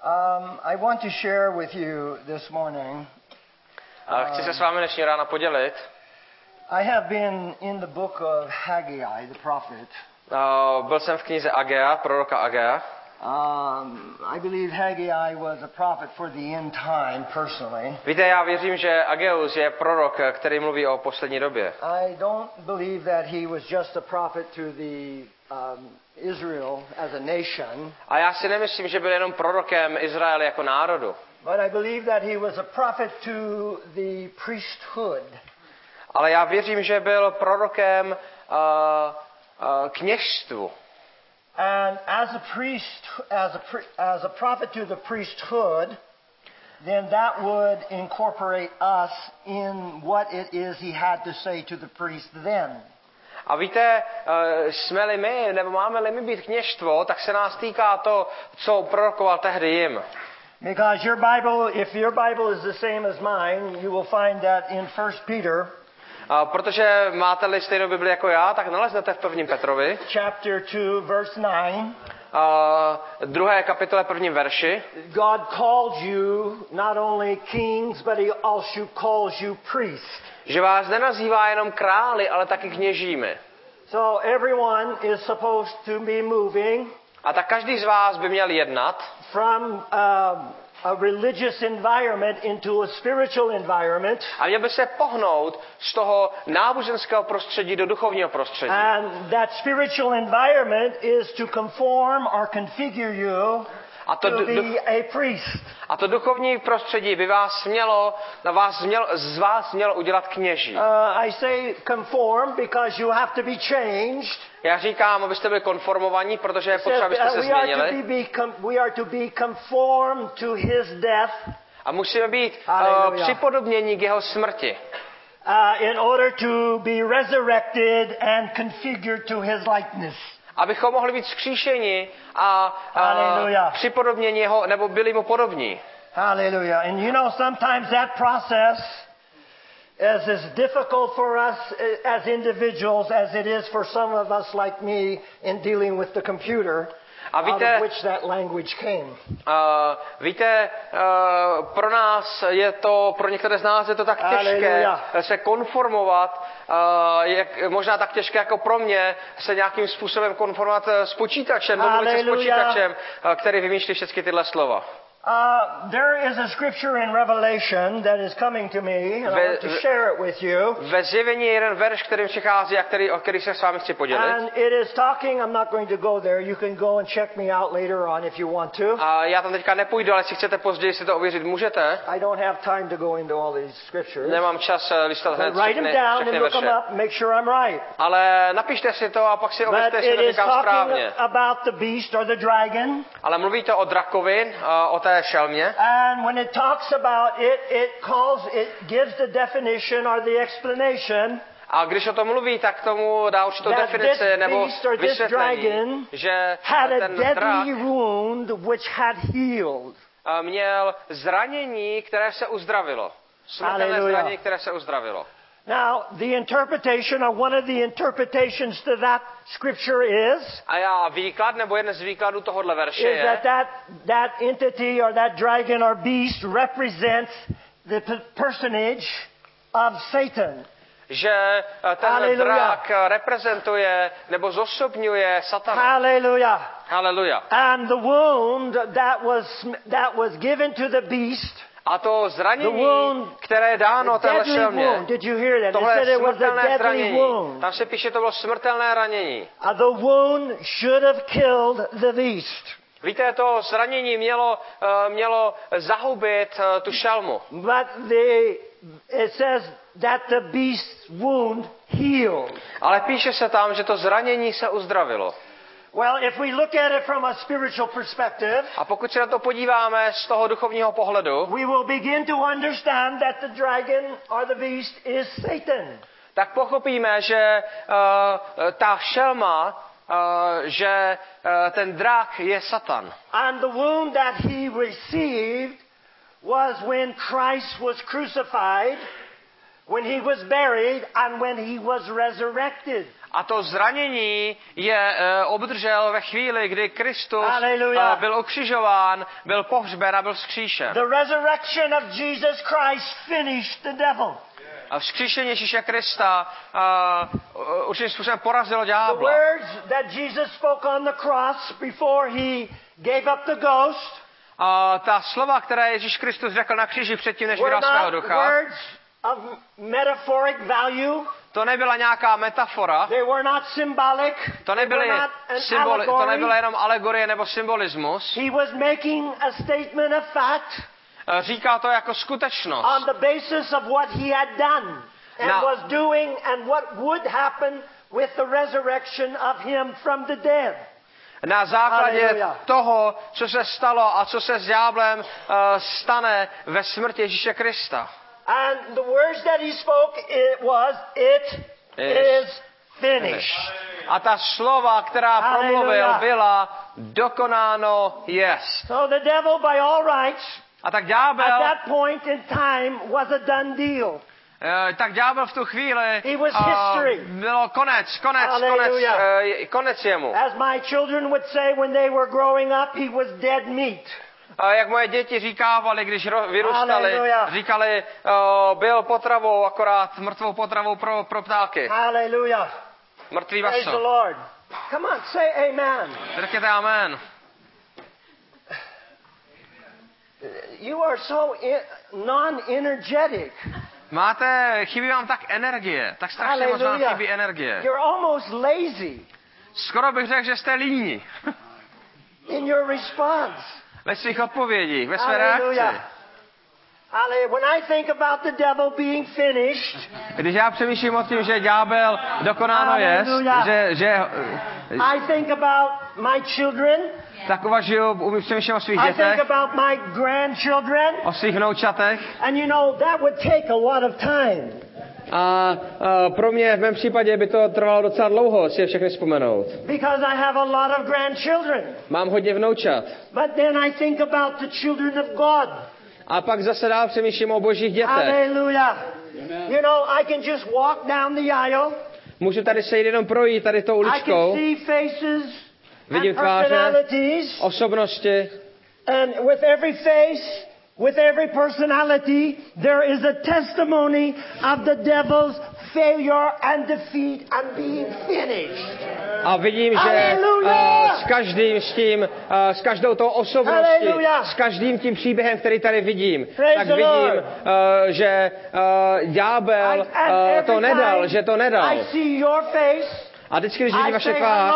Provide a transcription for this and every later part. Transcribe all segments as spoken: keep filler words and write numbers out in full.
Um, I want to share with you this morning. Uh, chci se s vámi dnešní rána podělit. I have been in the book of Haggai, the prophet. Uh, byl jsem v knize Agea, proroka Agea. Um, I believe Haggai was a prophet for the end time, personally. Víte, já věřím, že Ageus je prorok, který mluví o poslední době. I don't believe that he was just a prophet to the um, Israel as a nation. A já si nemyslím, že byl jenom prorokem Izraele jako národu. But I believe that he was a prophet to the priesthood. Ale já věřím, že byl prorokem uh, uh, kněžstvu. And as a priest, as a as a prophet to the priesthood, then that would incorporate us in what it is he had to say to the priest then. A víte, jsme-li my, nebo máme-li my být kněžstvo, tak se nás týká to, co prorokoval tehdy jim. Because your Bible, if your Bible is the same as mine, you will find that in First Peter. A protože máte-li stejnou Bibli jako já, tak naleznete v prvním Petrovi. Chapter two, verse nine. A druhé kapitole prvním verši. God called you not only kings, but he also calls you priests. Že vás nenazývá jenom králi, ale taky kněžími. So everyone is supposed to be moving. A tak každý z vás by měl jednat. From uh, a religious environment into a spiritual environment. A měl by se pohnout z toho náboženského prostředí do duchovního prostředí. And that spiritual environment is to conform or configure you a to, to be a priest. A to duchovní prostředí by vás mělo, na vás mělo, z vás mělo udělat kněží. Uh, I say conform because you have to be changed. Já říkám, abyste byli konformovaní, protože je potřeba, abyste se změnili. We are to be conformed to his death. A musíme být uh, připodobněni k jeho smrti. Uh, in order to be resurrected and configured to his likeness. Abychom mohli být vzkříšeni a, a připodobněni jeho, nebo byli mu podobní. Hallelujah. And you know, sometimes that process is as difficult for us as individuals as it is for some of us like me in dealing with the computer. A víte, out of which that language came. Uh, víte, uh, pro nás je to, pro některé z nás je to tak těžké Hallelujah. se konformovat, uh, jak, možná tak těžké jako pro mě se nějakým způsobem konformovat s počítačem, domluvit se s počítačem, uh, který vymýšlí všechny tyhle slova. Uh, there is a scripture in Revelation that is coming to me, and ve, I want to share it with you. Ve Zjevení je jeden verš, který přichází a který, o který se s vámi chci podělit. And it is talking, I'm not going to go there. You can go and check me out later on if you want to. A já tam teďka nepůjdu, ale jestli chcete později si to ověřit, můžete. I don't have time to go into all these scriptures. Nemám čas listovat hned write them down and look them up, make sure I'm right. Ale napište si to a pak si ověřte, jestli to říkám správně. About the beast or the dragon. Ale mluví to o drakovi, o té šelmě. And when it talks about it, it calls, it gives the definition or the explanation. A když o tom mluví, tak tomu dá určitou definici nebo vysvětlení, že ten drak měl zranění, které se uzdravilo. Smrtelné zranění, které se uzdravilo. Now, the interpretation, or one of the interpretations to that scripture is, a já výklad, nebo jeden z výkladů tohohle verše is that, that that entity or that dragon or beast represents the personage of Satan. Že ten drak reprezentuje nebo zosobňuje Satana. Hallelujah. Hallelujah. And the wound that was that was given to the beast. A to zranění, které je dáno téhle šelmě, tohle je smrtelné zranění. Tam se píše, to bylo smrtelné ranění. The wound should have killed the beast. Víte, to zranění mělo, uh, mělo zahubit uh, tu šelmu. But the, it says that the beast's wound healed. Ale píše se tam, že to zranění se uzdravilo. Well, if we look at it from a spiritual perspective, a pokud se na to podíváme z toho duchovního pohledu, we will begin to understand that the dragon or the beast is Satan. Tak pochopíme, že uh, ta šelma, uh, že uh, ten drak je Satan. And the wound that he received was when Christ was crucified, when he was buried, and when he was resurrected. A to zranění je uh, obdržel ve chvíli, kdy Kristus uh, byl ukřižován, byl pohřben a byl vzkříšen. The resurrection of Jesus Christ finished the devil. A vzkříšení Ježíše Krista uh, určitým způsobem porazilo ďábla. The words that Jesus spoke on the cross before he gave up the ghost. A ta slova, které Ježíš Kristus řekl na kříži předtím, než vydal svého ducha, words of metaphoric value. To nebyla nějaká metafora. They were not symbolic. To nebyly symboli, to nebyla jenom alegorie nebo symbolismus. He was making a statement of fact. Říká to jako skutečnost. On the basis of what he had done and na, was doing and what would happen with the resurrection of him from the dead. Na základě Hallelujah. toho, co se stalo a co se s ďáblem uh, stane ve smrti Ježíše Krista. And the words that he spoke it was it is, is finished. A ta slova, která Hallelujah. promluvil, byla dokonáno jest. So the devil by all rights a tak ďábel at that point in time was a done deal. Uh, tak ďábel v tu chvíli He was history. Uh, bylo konec, konec, konec, uh, konec jemu. As my children would say when they were growing up, he was dead meat. Uh, jak moje děti říkávali, když ro- vyrůstali, Hallelujah. říkali, uh, byl potravou, akorát mrtvou potravou pro, pro ptáky. Hallelujah. Mrtvý Praise vaso. the Lord. Come on, say amen. Řekněte amen. You are so non-energetic. Máte, chybí vám tak energie, tak strašně moc vám chybí energie. You're almost lazy. Skoro bych řekl, že jste líní. In your response. Ve svých odpovědích, ve své reakci. Hallelujah. When I think about the devil being finished, když já přemýšlím o tím, že ďábel dokonáno jest, že, že I think about my children. Tak uvažuji, přemýšlím o svých dětech, I think about my grandchildren. O svých vnoučatech. And you know that would take a lot of time. A, a pro mě v mém případě by to trvalo docela dlouho si je všechny vzpomenout. Because I have a lot of grandchildren. Mám hodně vnoučat. But then I think about the children of God. A pak zase dál přemýšlím o božích dětech. Hallelujah. You know, I can just walk down the aisle. Můžu tady se jít jenom projít tady tou uličkou. I can see faces. Vidím tváře, osobnosti. And with every face, with every personality, there is a testimony of the devil's failure and defeat and being finished. A vidím, že uh, s každým s tím, uh, s každou tou osobností, Hallelujah. s každým tím příběhem, který tady vidím, Praise tak vidím, uh, že uh, ďábel uh, to nedal, že to nedal. I see your face, a vždycky, když vidím vaše tvář,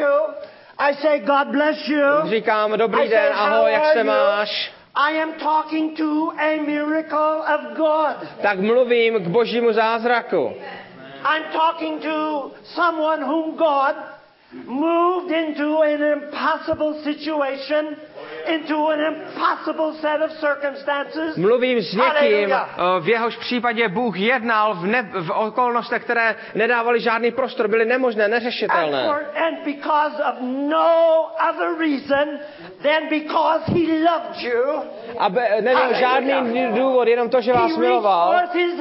I say God bless you. Říkám dobrý den, ahoj, jak se máš? I am talking to a miracle of God. Tak mluvím k božímu zázraku. I'm talking to someone whom God moved into an impossible situation, into an impossible set of circumstances. Mluvím s někým, v jehož případě Bůh jednal v, ne, v okolnostech, které nedávaly žádný prostor, byly nemožné, neřešitelné. And, for, and because of no other reason than because he loved you. A be, neměl žádný důvod, jenom to, že vás miloval.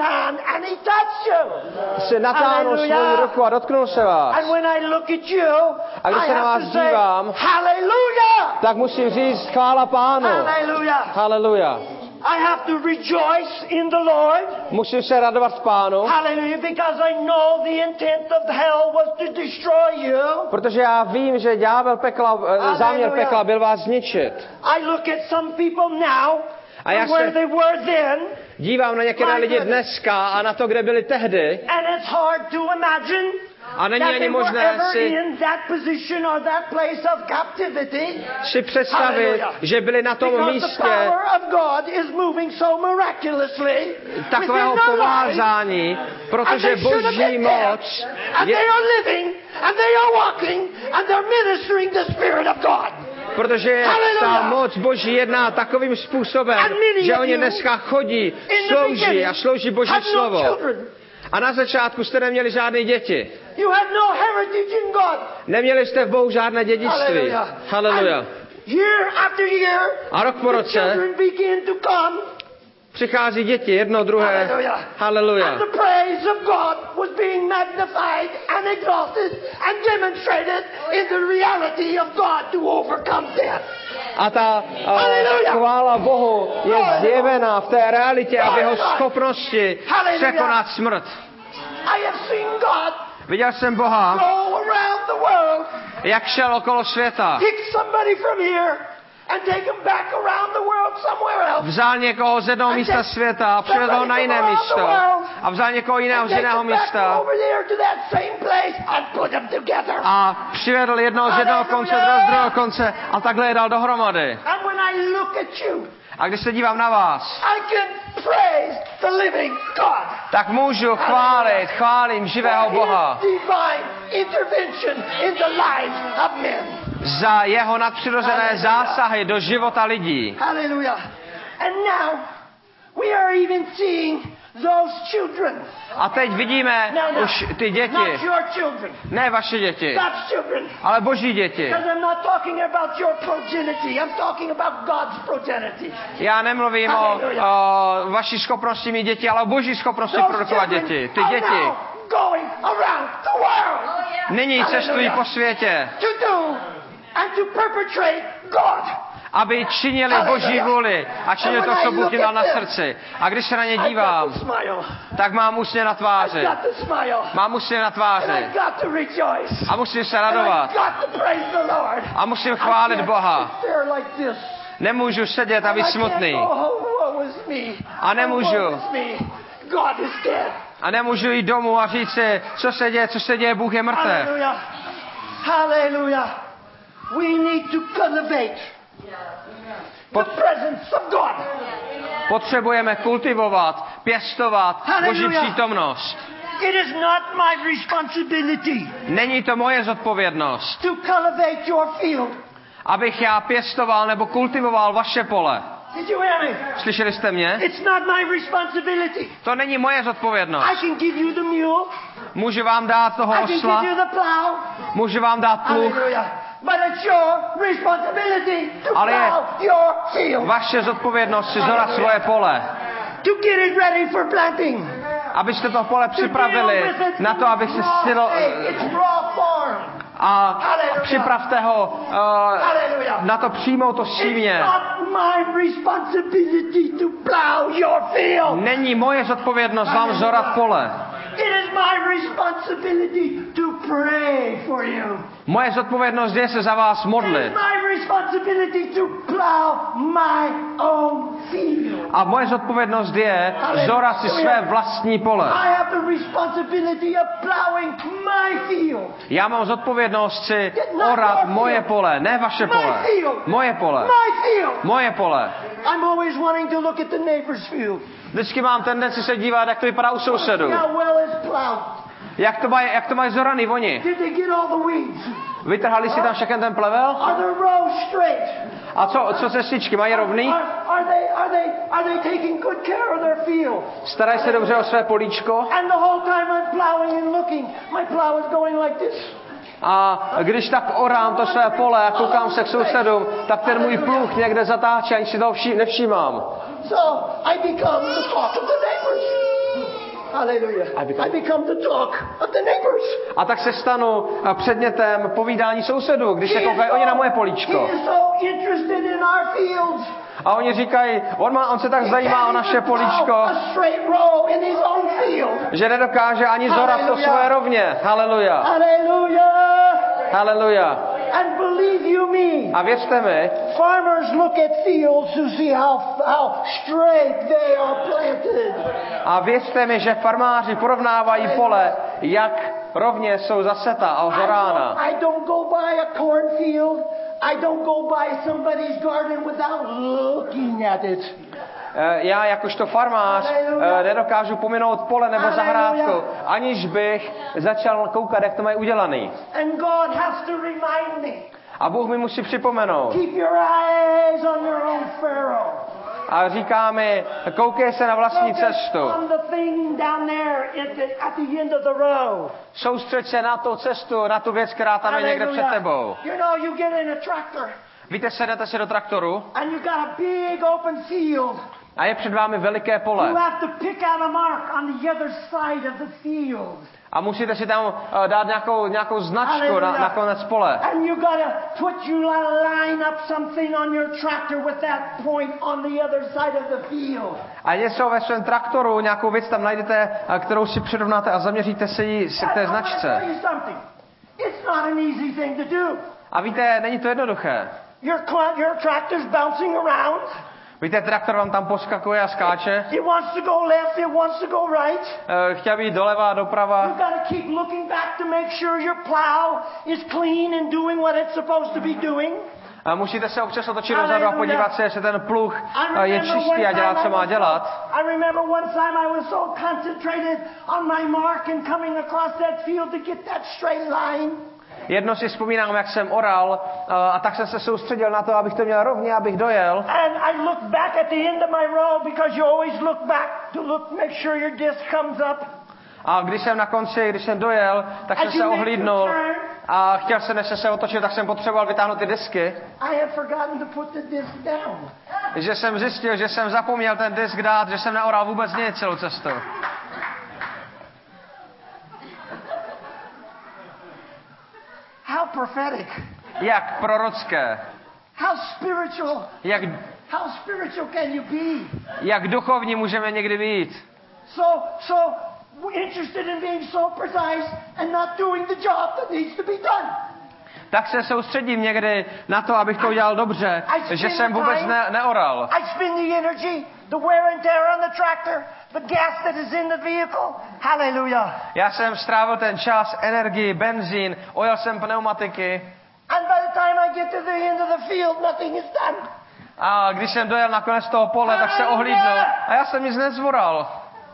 Se natáhnul svou ruku a dotknul se vás. And when I look at you, a když se na vás dívám, tak musím říct chvála Pánu. Hallelujah. I have to rejoice in the Lord. Musím se radovat v Pánu. Hallelujah, because I know the intent of hell was to destroy you. Protože já vím, že ďábel pekla, záměr pekla byl vás zničit. I look at some people now a já where they were then. Dívám na některé lidi dneska a na to, kde byli tehdy. And it's hard to imagine. A není ani možné si, si představit, že byli na tom místě takového pomázání, protože Boží moc je, protože ta moc Boží jedná takovým způsobem, že oni dneska chodí, slouží a slouží Boží slovo. A na začátku jste neměli žádné děti. You had no heritage in God. Neměli jste v Bohu žádné dědictví. Hallelujah. Year after year, a rok po roce Přichází děti, jedno, druhé. Haleluja. And the praise of God was being magnified and exalted and demonstrated in the reality of God to overcome death. A ta uh, chvála Bohu je zjevena v té realitě a v jeho schopnosti překonat smrt. I have seen God Viděl jsem Boha, go around the world, jak šel okolo světa. pick somebody from here and take him back around the world somewhere else. Vzal někoho z jednoho místa světa a přivedl ho na jiné místo. A vzal někoho jiného z jiného místa. A přivedl jednoho z jednoho konce, druhého z druhého konce a takhle je dal dohromady. A když se dívám na vás, tak můžu chválit, chválím živého Boha za jeho nadpřirozené zásahy do života lidí. Hallelujah. And now we are even seeing those children. A teď vidíme No, no, už ty děti. Not your children. Ne vaše děti, God's children. ale boží děti. Because I'm not talking about your progeny. I'm talking about God's progeny. Já nemluvím o, o vaší schopnosti mít děti, ale o boží schopnosti produkovat děti. Ty děti going around the world. nyní cestují po světě, To do and to perpetrate God. aby činili boží vůli a činili to, co Bůh jim dal na srdci. A když se na ně dívám, tak mám úsměv na tváři. Mám úsměv na tváři. A musím se radovat. A musím chválit Boha. Nemůžu sedět a být smutný. A nemůžu. A nemůžu jít domů a říct si, co se děje, co se děje, Bůh je mrtev. Hallelujah. We need to cultivate the presence of God. Potřebujeme kultivovat, pěstovat Boží přítomnost. It is not my responsibility Není to moje zodpovědnost, to cultivate your field. abych já pěstoval nebo kultivoval vaše pole. Did you hear me? Slyšeli jste mě? It's not my responsibility. To není moje zodpovědnost. I can give you the mule. Můžu vám dát toho I can osla, give you the plow. můžu vám dát pluh, Hallelujah. But it's your responsibility to Ale je plow your field. vaše zodpovědnost si zorat svoje pole, To get it ready for planting. abyste to pole připravili na to, aby se silo, It's raw form. a připravte ho uh, na to přijmout to símě. It's not my responsibility to plow your field. Není moje zodpovědnost vám zorat pole. It is my responsibility to pray for you. Moje zodpovědnost je se za vás It is modlit. my responsibility to plow my own field. A moje zodpovědnost je zorat si své vlastní pole. I have the responsibility of plowing my field. Já mám zodpovědnost si orat moje pole, ne vaše pole. Moje pole. My field. Moje pole. I'm always wanting to look at the neighbor's field. Vždycky mám tendenci se dívat, jak to vypadá u sousedů. How well it's plowed. Jak to mají, jak to mají zoraný oni. Did they get all the weeds? Vytrhali si tam všechen ten plevel? Are the rows straight? A co, co cestičky, mají rovný? Are, are they are they are they taking good care of their field? Starají se dobře o své políčko? And the whole time I'm plowing and looking, my plow is going like this. A když tak orám to své pole a koukám se k sousedům, tak ten můj pluh někde zatáčí, ani si toho vší, nevšímám. So I become the talk of the neighbors. Hallelujah. I become, I become the talk of the neighbors. A tak se stanu předmětem povídání sousedů, když se koukají oni na moje políčko. He is so interested in our fields. A oni říkají, on, má, on se tak zajímá o naše políčko, že nedokáže ani zorat to svoje rovně. Haleluja. Haleluja. And believe you me, a věřte mi, farmers look at fields to see how, how straight they are planted. A věřte mi, že farmáři porovnávají pole, jak rovně jsou zaseta a ozorána. I don't, I don't go by a cornfield. I don't go by somebody's garden without looking at it. Já jakožto farmář nedokážu pominout pole nebo zahrádku, aniž bych začal koukat, jak to mají udělaný. And God has to remind me. A Bůh mi musí připomenout. Keep your eyes on your own furrow. A říká mi, koukej se na vlastní cestu. Soustřeď se na tu cestu, na tu věc, která tam je někde před tebou. Víte, sedete si do traktoru A je před vámi veliké pole. You have to pick out a mark on the other side of the field. A musíte si tam uh, dát nějakou, nějakou značku na, na konec pole. And you gotta put you line up something on your tractor with that point on the other side of the field. A něco ve svém traktoru, nějakou věc tam najdete, kterou si přirovnáte a zaměříte se ji k té značce. It's not an easy thing to do. A víte, není to jednoduché. Your, your tractor's bouncing around. Víte, traktor vám tam poskakuje a skáče. It wants to go left, it wants to go right. Uh, chtěl být doleva, doprava. You've got to keep looking back to make sure your plow is clean and doing what it's supposed to be doing. A musíte se občas otočit dozadu a podívat se, jestli ten pluh je čistý a dělá, co má dělat. I remember one time I was so concentrated on my mark and coming across that field to get that straight line. Jedno si vzpomínám, jak jsem oral, a tak jsem se soustředil na to, abych to měl rovně, abych dojel. And I looked back at the end of my row because you always look back to look, make sure your disc comes up. A když jsem na konci, když jsem dojel, tak jsem se ohlídnul a chtěl jsem, než jsem se otočil, tak jsem potřeboval vytáhnout ty disky. I had forgotten to put the disc down. Že jsem zjistil, že jsem zapomněl ten disk dát, že jsem neoral vůbec nic celou cestu. How prophetic. Jak prorocké. How spiritual. Jak, how spiritual can you be? Jak duchovní můžeme někdy být. So, so interested in being so precise and not doing the job that needs to be done. Tak se soustředím někdy na to, abych to udělal dobře, že jsem vůbec ne, neoral. I spend the energy, the wear and tear on the tractor, the gas that is in the vehicle. Hallelujah. Já jsem strávil ten čas, energii, benzín, ojel jsem pneumatiky. And by the time I get to the end of the field, nothing is done. A když jsem dojel na konec toho pole, tak se ohlídnul a já jsem nic nezvoral.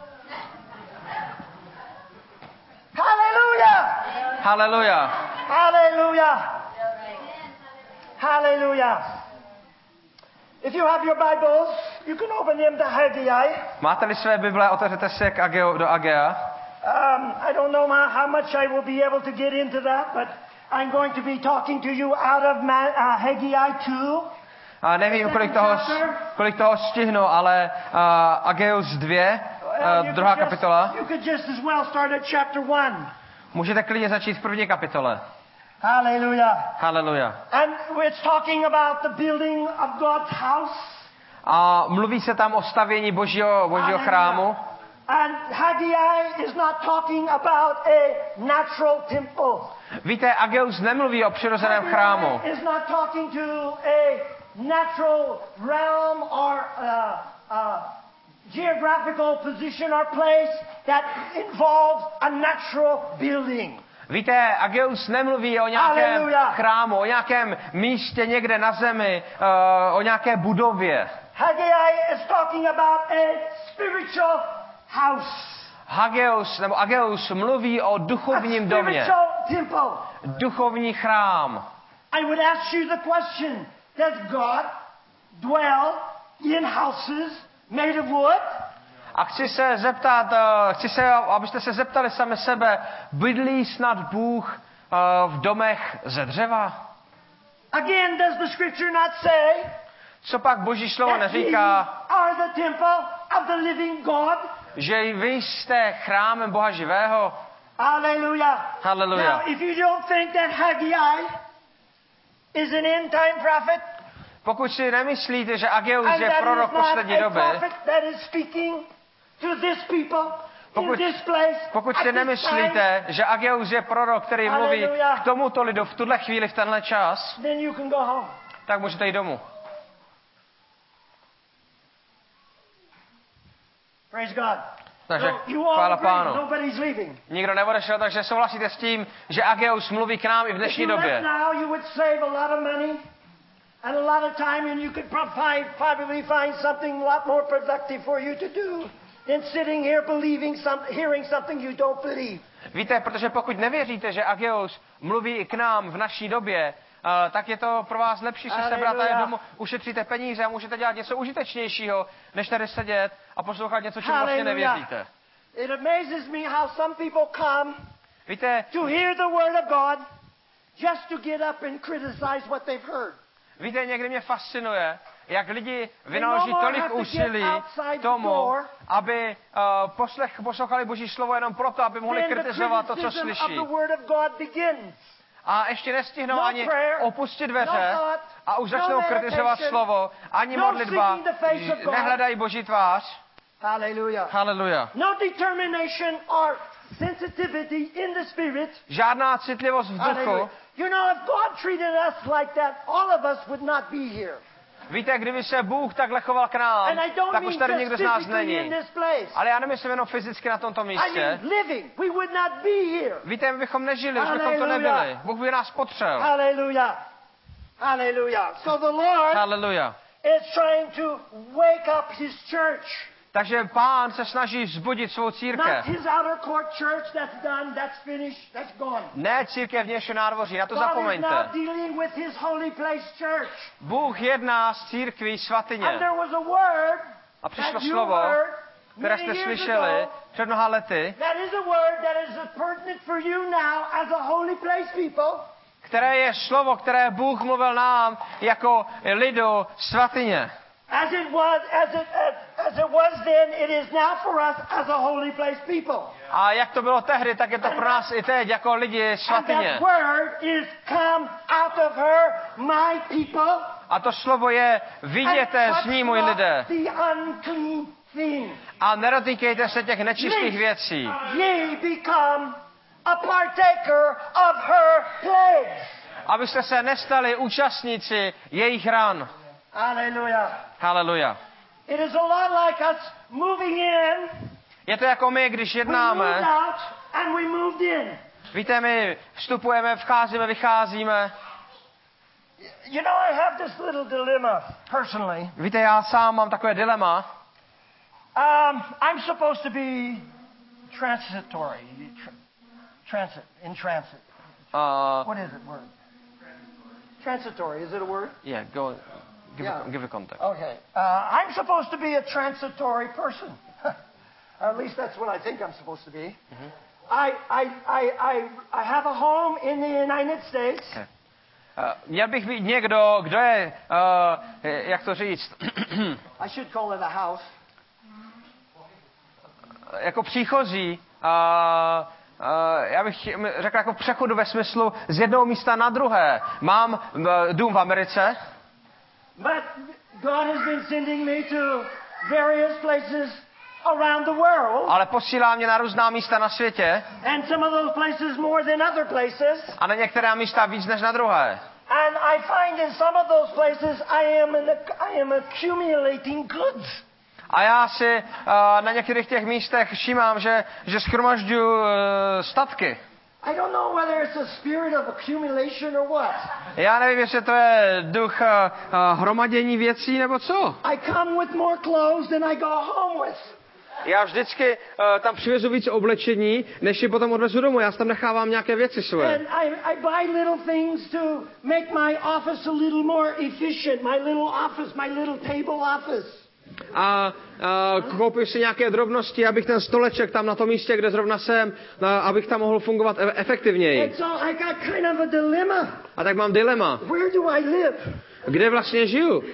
Hallelujah. Hallelujah. Hallelujah. Hallelujah. If you have your Bibles, you can open them to Haggai. Máte-li své Bible, otevřete se k Ageu, do Agea. Um, I don't know how much I will be able to get into that, but I'm going to be talking to you out of Ma- uh, Haggai two. A nevím, kolik toho, kolik toho stihnu, ale uh, Ageus dva, uh, druhá kapitola. You could just as well start at chapter one. Můžete klidně začít v první kapitole. Hallelujah. Hallelujah. And it's talking about the building of God's house. A mluví se tam o stavění Božího, Božího chrámu. And Haggai is not talking about a natural temple. Víte, Ageus nemluví o přirozeném chrámu. Is not talking to a natural realm or a, a geographical position or place that involves a natural building. Víte, Ageus nemluví o nějakém Hallelujah. chrámu, o nějakém místě někde na zemi, uh, o nějaké budově. Haggai is talking about a spiritual house. Hageus, nebo Ageus mluví o duchovním domě. Duchovní chrám. I would ask you the question, does God dwell in houses made of wood? A chci se zeptat, uh, chci se, abyste se zeptali sami sebe, bydlí snad Bůh uh, v domech ze dřeva? Again, does the scripture not say, co pak Boží slovo neříká, are the temple of the living God? Že vy jste chrámem Boha živého? Hallelujah. Hallelujah. Now, if you don't think that Haggai is an end time prophet, pokud si nemyslíte, že Ageus je prorok poslední doby, pokud, pokud si nemyslíte, že Ageus je prorok, který mluví k tomuto lidu v tuhle chvíli, v tenhle čas, tak můžete jít domů. Praise God. Takže chvála Pánu. Nikdo neodešel, takže souhlasíte s tím, že Ageus mluví k nám i v dnešní době. And a lot of time, and you could probably, probably find something a lot more productive for you to do than sitting here believing some, hearing something you don't believe. Víte, protože pokud nevěříte, že Ageus mluví i k nám v naší době, uh, tak je to pro vás lepší si sebrat a domů, ušetříte peníze a můžete dělat něco užitečnějšího, než tady sedět a poslouchat něco, čemu vlastně nevěříte. It amazes me how some people come Víte, to hear the word of God just to get up and criticize what they've heard. Víte, někdy mě fascinuje, jak lidi vynaloží tolik úsilí k tomu, aby uh, poslech, poslouchali Boží slovo jenom proto, aby mohli kritizovat to, co slyší. A ještě nestihnou No ani prayer, opustit dveře no a už no začnou kritizovat slovo, ani no modlitba, seeking the face of God. nehledají Boží tvář. Hallelujah. Haleluja. No determination or sensitivity in the spirit. Žádná citlivost v duchu. Hallelujah. You know, if God treated us like that, all of us would not be here. Víte, kdyby se Bůh takhle choval k nám, And I don't tak mean už tady just nikdo z nás physically in není. this place. Ale já nemyslím jenom fyzicky na tomto I místě. mean living. We would not be here. Víte, my bychom nežili, už bychom to Hallelujah. nebyli. Bůh by nás potřel. Hallelujah. Hallelujah. So the Lord Haleluja. is trying to wake up his church. Takže Pán se snaží vzbudit svou Not církev. his outer court church, that's done, that's finished, that's gone. Ne církev vnějšího nádvoří, na to God is zapomeňte. now dealing with his holy place church. Bůh jedná s církví And svatyně. there was a word A přišlo that you slovo, heard které many jste years slyšeli ago. před mnoha lety, That is a word that is pertinent for you now as a holy place people. které je slovo, které Bůh mluvil nám jako lidu svatyně. As it was, as it, as, as it was then, it is now for us as a holy place people. A jak to bylo tehdy, tak je to pro nás i teď jako lidi And svatyně. that word is come out of her, my people. A to slovo je, viděte And z ní, touch můj not lidé, the unclean thing. a nedotýkejte se těch nečistých věcí, Ye become a partaker of her plagues. abyste se nestali účastníci jejich ran. Hallelujah. Haleluja. It is a lot like us moving in. Je to jako my, když We moved jednáme. out and we moved in. Víte, my vstupujeme, vcházíme, vycházíme. You know, I have this little dilemma personally. Víte, já sám mám takové dilema. Um, I'm supposed to be transitory. Tr- transit, in transit. Uh, What is it, word? Transitory, is it a word? yeah, go, give, Yeah. a, give a context. Okay. Uh, I'm supposed to be a transitory person. Or at least that's what I think I'm supposed to be. Mm-hmm. I, I, I, I, I have a home in the United States. Okay. Uh, měl bych být někdo, kdo je, uh, jak to říct, I should call it a house. jako příchozí, uh, uh, já bych řekl jako přechodu ve smyslu z jednoho místa na druhé. Mám uh, dům v Americe, But God has been sending me to various places around the world. ale posílá mě na různá místa na světě And some of those places more than other places. a na některá místa víc než na druhé. And I find in some of those places I am, in a, I am accumulating goods. A já si uh, na některých těch místech všímám, že, že shromažďuji uh, statky. I don't know whether it's a spirit of accumulation or what. Já nevím, jestli to je duch uh, uh, hromadění věcí nebo co. I come with more clothes than I go home with. Já vždycky uh, tam přivezu víc oblečení, než si potom odvezu domů. Já si tam nechávám nějaké věci svoje. And I, I buy little things to make my office a little more efficient. My little office, my little table office. A uh, koupím si nějaké drobnosti, abych ten stoleček tam na tom místě, kde zrovna jsem, uh, abych tam mohl fungovat e- efektivněji. And so I got kind of a dilemma. A tak mám dilema. Where do I live? Kde vlastně žiju?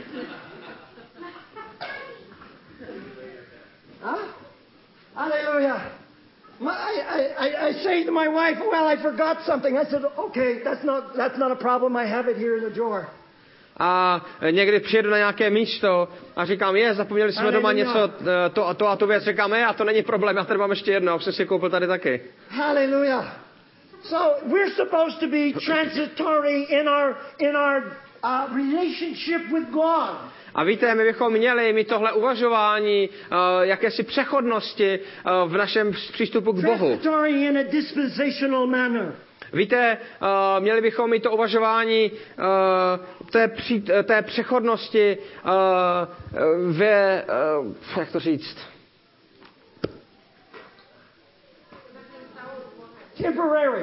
Huh? Hallelujah. My, I, I, I say to my wife, well, I forgot something. I said, okay, that's not, that's not a problem. I have it here in the drawer. A někdy přijedu na nějaké místo a říkám, je, zapomněli jsme doma něco, to a to a to věc. Říkám, je, a to není problém, já tady mám ještě jedno, už jsem si koupil tady taky. Hallelujah. So we're supposed to be transitory in our, in our uh, relationship with God. A víte, my bychom měli mít tohle uvažování, uh, jakési přechodnosti uh, v našem přístupu k Bohu. Transitory in a dispensational manner. Víte, uh, měli bychom mít to uvažování uh, té, při, té přechodnosti uh, ve, uh, jak to říct? Temporary.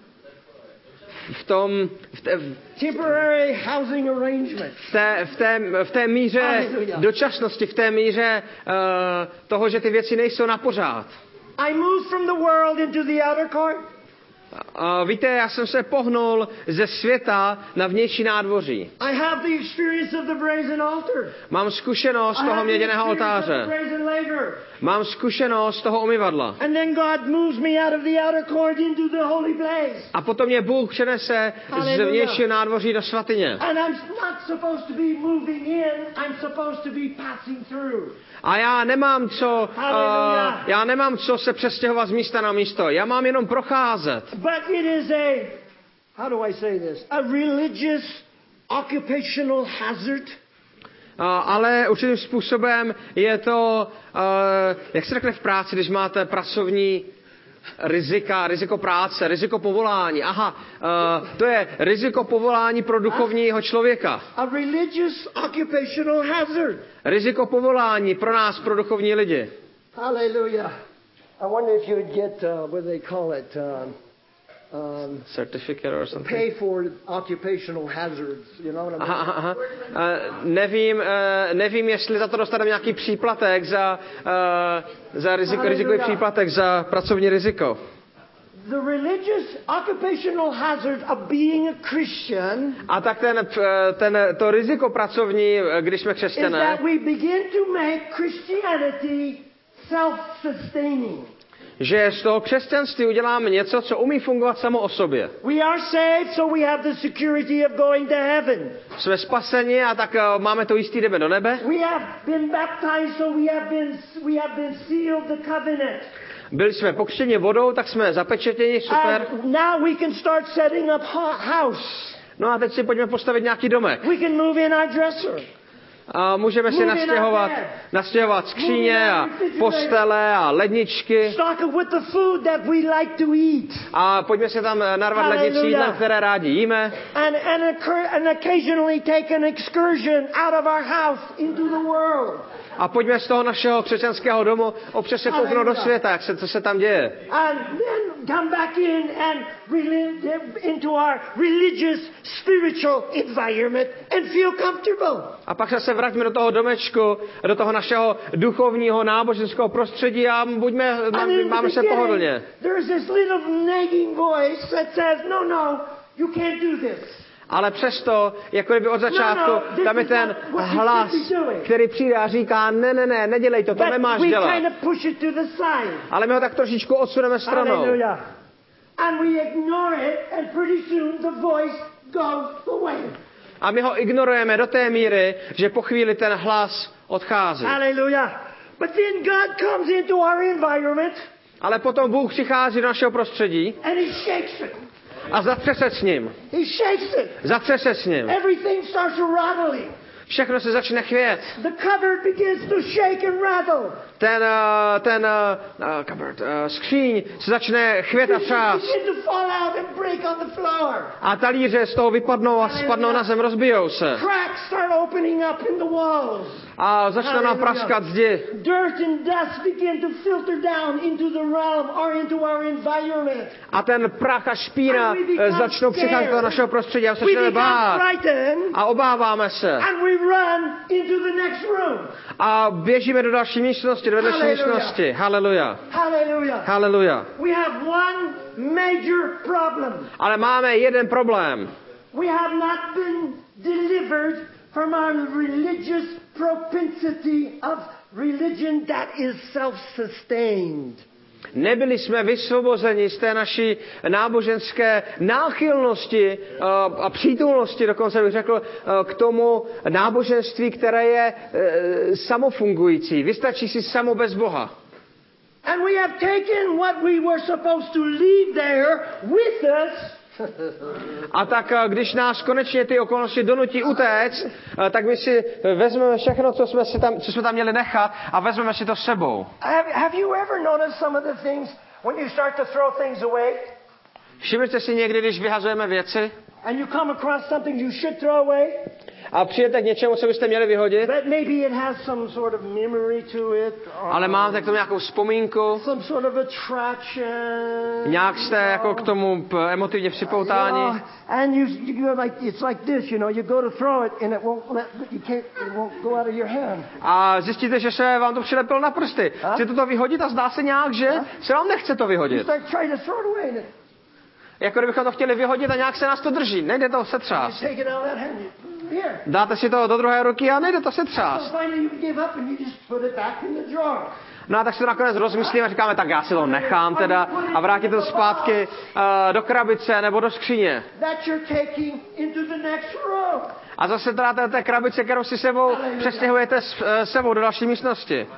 V tom, v té, v, Temporary housing arrangement. v té, v té, v té míře Hallelujah. dočasnosti, v té míře uh, toho, že ty věci nejsou na pořád. I moved from the world into the outer court. Uh, víte, já jsem se pohnul ze světa na vnější nádvoří. I have the experience of the brazen altar. Mám zkušenost toho měděného oltáře. Mám zkušenost toho umyvadla. And then God moves me out of the outer court into the holy place. A potom mě Bůh přenese z vnějšího nádvoří do svatyně. And I'm not supposed to be moving in, I'm supposed to be passing through. A já nemám co, uh, já nemám co se přestěhovat z místa na místo. Já mám jenom procházet. But it is a, how do I say this? A religious occupational hazard. Uh, ale určitým způsobem je to, uh, jak se řekne v práci, když máte pracovní rizika, riziko práce, riziko povolání. Aha, uh, to je riziko povolání pro duchovního člověka. A religious occupational hazard. Riziko povolání pro nás, pro duchovní lidi. Hallelujah. I wonder if you would get, uh, what they call it, uh, Um, certificate or something. Pay for occupational hazards, you know what I mean? Aha, aha. Uh, nevím, uh, nevím, jestli za to dostaneme nějaký příplatek za, uh, za riziko, rizikový příplatek za pracovní riziko. The religious occupational hazard of being a Christian. A tak ten, ten, to riziko pracovní, když jsme křesťané, is that we begin to make Christianity self-sustaining. Že z toho křesťanství uděláme něco, co umí fungovat samo o sobě. We are saved, so we have the security of going to heaven. Jsme spaseni a tak uh, máme to jistý, jdeme do nebe. We have been baptized, so we have been we have been sealed the covenant. Byli jsme pokřtěni vodou, tak jsme zapečetěni, super. And now we can start setting up house. No a teď si pojďme postavit nějaký domek. We can move in our dresser. A můžeme si nastěhovat, nastěhovat skříně a postele a ledničky. A pojďme si tam narvat lednici jídla, které rádi jíme. A pojďme z toho našeho křesťanského domu občas se kouknout do světa, jak se, co se tam děje. A pak se vraťme do toho domečku, do toho našeho duchovního náboženského prostředí a buďme, máme se pohodlně. Ale přesto, jako kdyby od začátku, no, no, tam je ten hlas, který přijde a říká, ne, ne, ne, nedělej to, to But nemáš dělat. Kind of Ale my ho tak trošičku odsuneme stranou. A my ho ignorujeme do té míry, že po chvíli ten hlas odchází. Hallelujah. But then God comes into our environment. Ale potom Bůh přichází do našeho prostředí. And he shakes it. A zatřese s ním. He shakes it. Zatřese s ním. Everything starts rattling. Všechno se začne chvět. The cupboard begins to shake and rattle. Ten, uh, ten uh, cupboard, uh, skříň se začne chvět a třást. A talíře z toho vypadnou a spadnou na zem, rozbijou se. A začnou nám praskat zdi. A ten prach a špína začnou přicházet do našeho prostředí a se začneme bát. A obáváme se. A běžíme do další místnosti, do vedlejší místnosti. Haleluja. Haleluja. We have one major problem. Ale máme jeden problém. We have not been delivered from our religious propensity of religion that is self-sustained. Nebyli jsme vysvobozeni z té naší náboženské náchylnosti a přítulnosti, dokonce bych řekl, k tomu náboženství, které je samofungující. Vystačí si samo bez Boha. And we have taken what we were supposed to leave there with us. A tak, když nás konečně ty okolnosti donutí utéct, tak my si vezmeme všechno, co jsme, si tam, co jsme tam měli nechat a vezmeme si to s sebou. Have, have you ever noticed some of the things when you start to throw things away? Všimli jste si někdy, když vyhazujeme věci? And you come across something you should throw away? A přijete k něčemu, co byste měli vyhodit. But maybe it has some sort of memory to it. Ale máte k tomu nějakou vzpomínku. Some sort of attraction. Nějak jste jako k tomu emotivně připoutání. You know, and you, you like it's like this, you know, you go to throw it and it won't let, you can't, it won't go out of your hand. A zjistíte, že se vám to přilepilo na prsty. Huh? Chcete to vyhodit a zdá se nějak, že huh? se vám nechce to vyhodit. You start trying to throw it away. Jako kdybychom to chtěli vyhodit a nějak se nás to drží. Nejde to setřást. Dáte si to do druhé ruky a nejde to setřást. No a tak si to nakonec rozmyslíme a říkáme, tak já si to nechám teda a vrátím to zpátky uh, do krabice nebo do skříně. A zase to dáte do té krabice, kterou si sebou přestěhujete s, uh, sebou do další místnosti.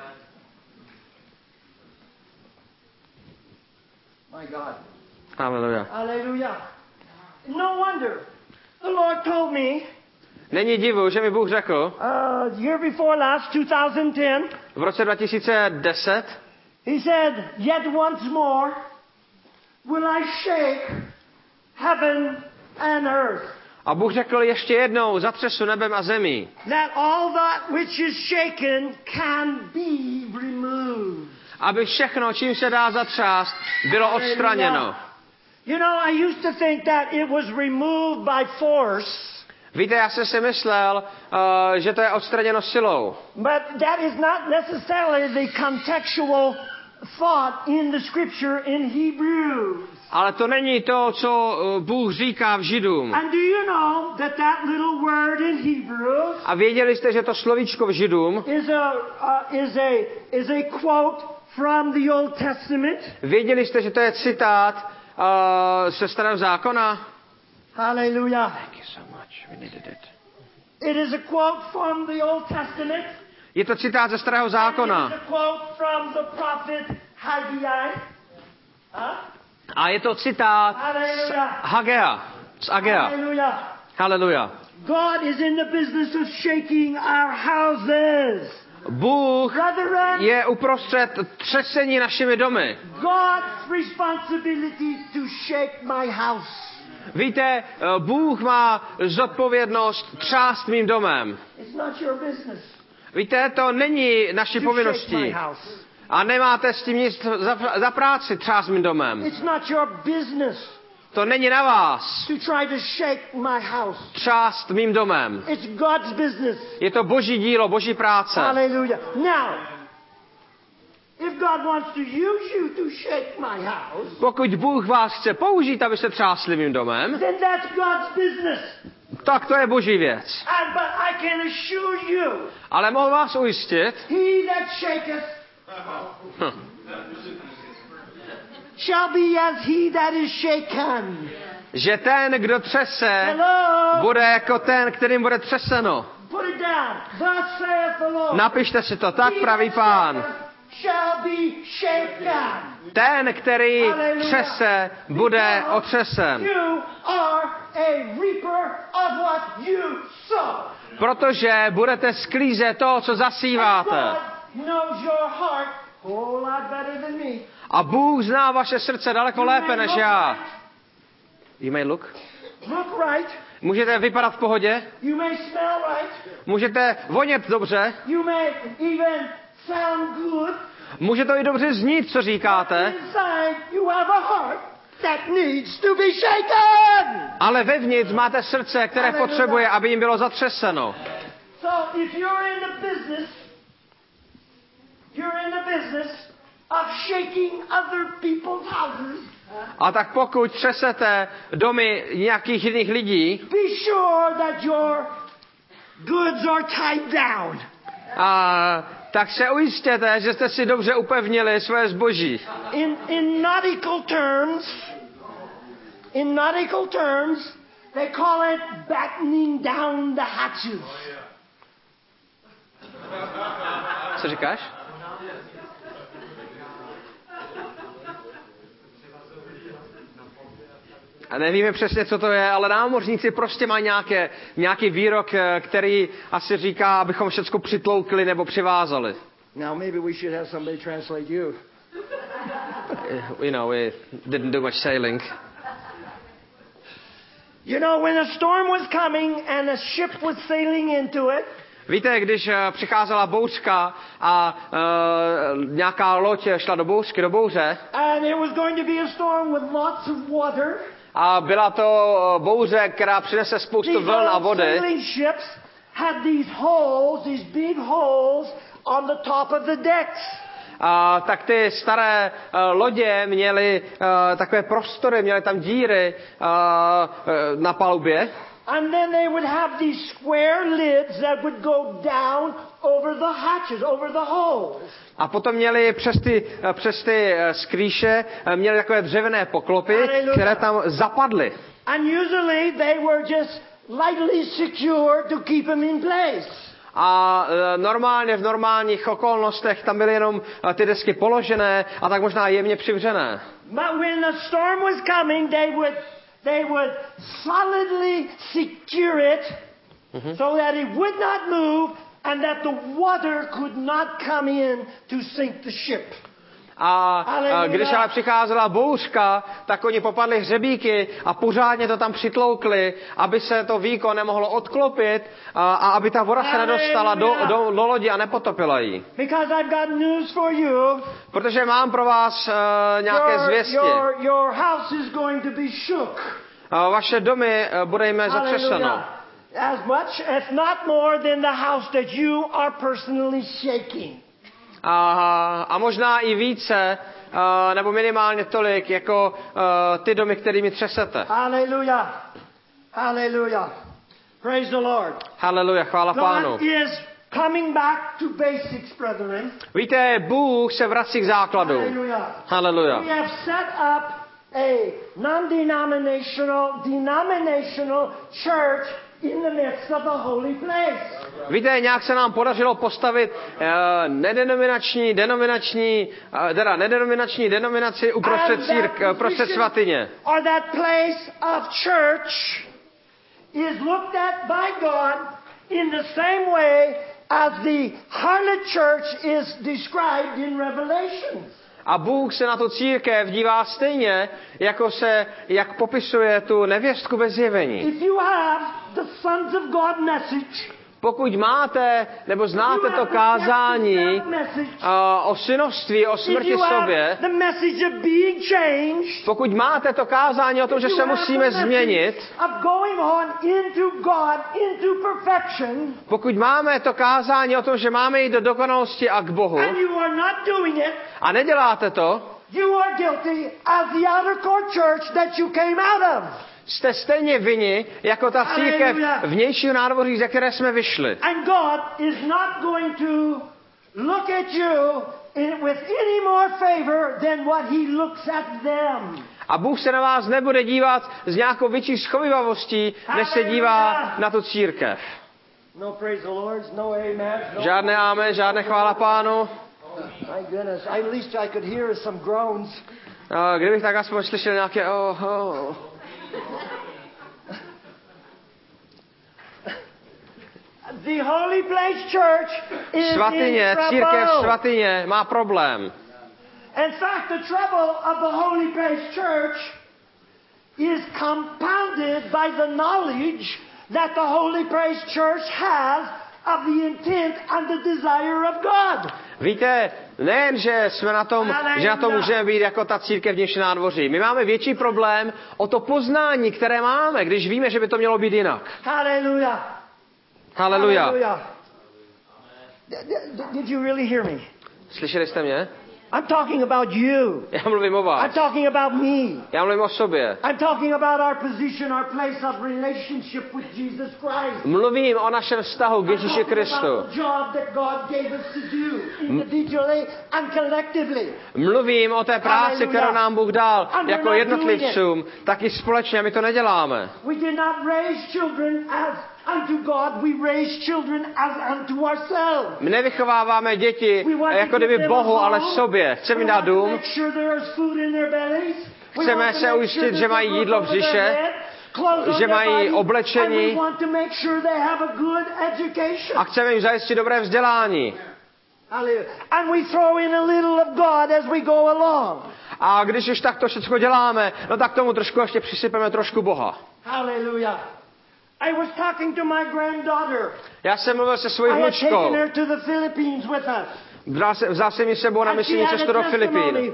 My God. Hallelujah. Hallelujah. No wonder. The Lord told me. Není divu, že mi Bůh řekl. Uh, year before last, two thousand ten. V roce dva tisíce deset. He said, "Yet once more will I shake heaven and earth." A Bůh řekl ještě jednou, zatřesu nebem a zemí. That all that which is shaken can be removed. Aby všechno, čím se dá zatřást, bylo odstraněno. You know, I used to think that it was removed by force. Víte, já jsem si myslel, uh, že to je odstraněno silou. But that is not necessarily the contextual thought in the scripture in Hebrews. Ale to není to, co Bůh říká v Židům. And do you know that that little word in Hebrews? A věděli jste, že to slovíčko v Židům is a uh, is a is a quote from the Old Testament? Věděli jste, že to je citát uh, ze Starého zákona? Hallelujah. Thank you so much. We needed it. It is a quote from the Old Testament. Je to citát ze Starého zákona. It is a quote from the prophet Haggai. Huh? A je to citát z Hagea, z Agea. Hallelujah. Hallelujah. God is in the business of shaking our houses. Bůh je uprostřed třesení našimi domy. God's responsibility to shake my house. Víte, Bůh má zodpovědnost třást mým domem. It's not your business. Víte, to není naší povinností. A nemáte s tím nic za, za práci třást mým domem. It's not your business. To není na vás. To try to shake my house. Třást mým domem. It's God's business. Je to Boží dílo, Boží práce. Hallelujah. Now, if God wants to use you to shake my house, pokud Bůh vás chce použít, abyste třásli mým domem, then that's God's business. tak to je Boží věc. And, but I can assure you, ale mohu vás ujistit, he that shaketh hm. shall be as he that is shaken. Že ten, kdo třese, Hello? bude jako ten, kterým bude třeseno. Put it down. Thus saith the Lord. Napište si to, tak praví Pán. Shall be shaken. Ten, který třese, bude otřesen. You are a reaper of what you sow. Protože budete sklízet to, co zasíváte. A Bůh zná vaše srdce daleko lépe než já. You may look. Look right. Můžete vypadat v pohodě. You may smell right. Můžete vonět dobře. You may even sound good. Může to i dobře znít, co říkáte. You have a heart that needs to be shaken. Ale vevnitř máte srdce, které potřebuje, aby jim bylo zatřeseno. So if you're in the business, you're in the business of shaking other people's houses. A tak pokud třesete domy nějakých jiných lidí, be sure that your goods are tied down. A tak se ujistěte, že jste si dobře upevnili své zboží. In, in nautical terms, in nautical terms, they call it battening down the hatches. Co říkáš? A nevíme přesně, co to je, ale námořníci prostě mají nějaké, nějaký výrok, který asi říká, abychom všechno přitloukli nebo přivázali. Now maybe we should have somebody translate you. You know, we didn't do much sailing. You know, when a storm was coming and a ship was sailing into it. Víte, když uh, přicházela bouřka a uh, nějaká loď šla do bouřky, do bouře. And it was going to be a storm with lots of water. A byla to bouře, která přinese spoustu vln a vody. a, tak ty staré a, lodě měly a, takové prostory, měly tam díry a, a, na palubě. And then they would have these square lids that would go down over the hatches, over the holes. A potom měli přes ty, přes ty skrýše, měli takové dřevěné poklopy, Hallelujah. Které tam zapadly. And usually they were just lightly secured to keep them in place. A normálně v normálních okolnostech tam byly jenom ty desky položené a tak možná jemně přivřené. But when the storm was coming, they would they would solidly secure it mm-hmm. so that it would not move and that the water could not come in to sink the ship. A, a když ale přicházela bouřka, tak oni popadli hřebíky a pořádně to tam přitloukli, aby se to víko nemohlo odklopit a, a aby ta voda se nedostala do, do, do lodi a nepotopila ji. Protože mám pro vás uh, nějaké zvěsti. Your, your house is going to be shook. Uh, vaše domy uh, bude jim zatřeseno. As much, if not more, than the house that you are personally shaking. A, a možná i více, uh, nebo minimálně tolik, jako uh, ty domy, kterými třesete. Hallelujah. Hallelujah. Praise the Lord. Hallelujah, chvála Pánu. God is coming back to basics, brethren. Víte, Bůh se vrací k základu. Hallelujah. Hallelujah. We have set up a non-denominational, denominational church in the midst of the holy place. Víte, nějak se nám podařilo postavit uh, nedenominační, denominační, uh, teda nedenominační denominaci uprostřed círk, uh, uprostřed svatyně. Or that place of church is looked at by God in the same way as the harlot church is described in Revelation. A Bůh se na tu církev dívá stejně, jako se, jak popisuje tu nevěstku ve zjevení. If you have the sons of God message, pokud máte, nebo znáte to kázání uh, o synovství, o smrti sobě, pokud máte to kázání o tom, že se musíme změnit, pokud máme to kázání o tom, že máme jít do dokonalosti a k Bohu, a neděláte to, jste stejně vinni, jako ta církev vnějšího nádvoří, ze které jsme vyšli. And God is not going to look at you with any more favor than what he looks at them. A Bůh se na vás nebude dívat s nějakou větší schovivavostí, než se dívá na tu církev. No praise the Lord, no amen. No. Žádné amen, žádné chvála Pánu. My goodness, at least I could hear some groans. A kdybych tak aspoň slyšel nějaké oh, oh. The Holy Place Church is svatyně, in církev trouble. svatyně má problém. In fact, the trouble of the Holy Place Church is compounded by the knowledge that the Holy Place Church has of the intent and the desire of God. Víte, nejen, že jsme na tom, že na tom můžeme být jako ta církev vnější nádvoří. My máme větší problém o to poznání, které máme, když víme, že by to mělo být jinak. Hallelujah. Hallelujah. Hallelujah. Did you really hear me? Slyšeli jste mě? I'm talking about you. Já mluvím o vás. I'm talking about me. Já mluvím o sobě. I'm talking about our position, our place of relationship with Jesus Christ. Mluvím o našem vztahu k Ježíši Kristu. Mluvím o té práci, kterou nám Bůh dal jako jednotlivcům, tak i společně, my to neděláme. We did not raise children as unto God, we raise children as unto ourselves. My nevychováváme děti jako kdyby Bohu, ale sobě. Chceme jim dát dům. Chceme se ujistit, že mají jídlo v břiše, že mají oblečení a chceme jim zajistit dobré vzdělání. A když už takto všechno děláme, no tak tomu trošku ještě přisypeme trošku Boha. Hallelujah. I was talking to my granddaughter. Já jsem mluvil se svojí vnučkou. Vzal jsem ji sebou na misijní cestu do Filipín.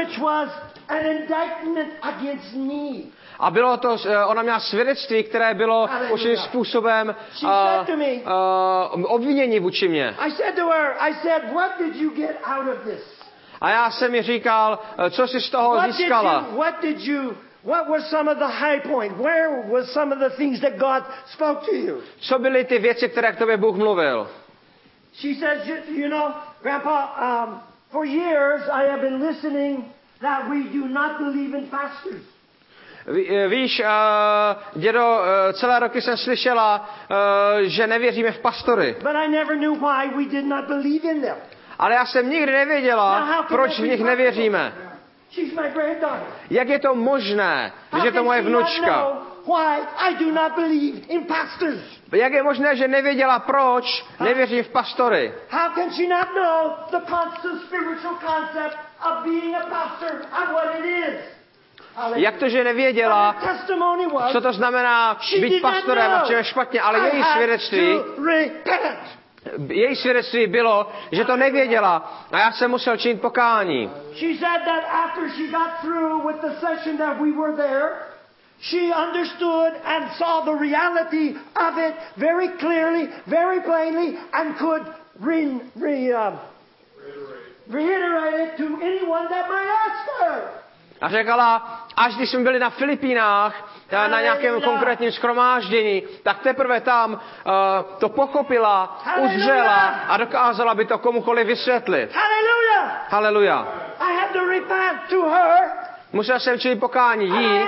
A bylo to, ona měla svědectví, které bylo určitým způsobem uh, uh, obvinění vůči mě. I said to her, I said, what did you get out of this? A já jsem mi říkal, co jsi z toho What did získala? you, what did you, what were some of the high points? Where was some of the things that God spoke to you? Co byly ty věci, které k tobě Bůh mluvil? She says, you, you know, Grandpa, um, for years I have been listening that we do not believe in pastors. Ví, víš, uh, dědo, uh, celé roky jsem slyšela, uh, že nevěříme v pastory. But I never knew why we did not believe in them. Ale já jsem nikdy nevěděla, Now, how can proč that v be nich possible? nevěříme. She's my granddaughter. Jak je to možné, How že je to can moje she not vnučka? know why I do not believe in pastors? Jak je možné, že nevěděla, proč nevěřím v pastory? How can she not know the constant spiritual concept of being a pastor and what it is? Jak to, že nevěděla, co to znamená být pastorem a čem je špatně, ale její svědectví, její svědectví bylo, že to nevěděla a já jsem musel činit pokání. She said that after she got through with the session that we were there, she understood and saw the reality of it very clearly, very plainly, and could re, re, uh, reiterate it to anyone that might ask her. A řekla, až když jsme byli na Filipínách, na nějakém konkrétním shromáždění, tak teprve tam uh, to pochopila, uzřela a dokázala by to komukoliv vysvětlit. Hallelujah! Haleluja. I had to repent to her. Musel jsem činit pokání jí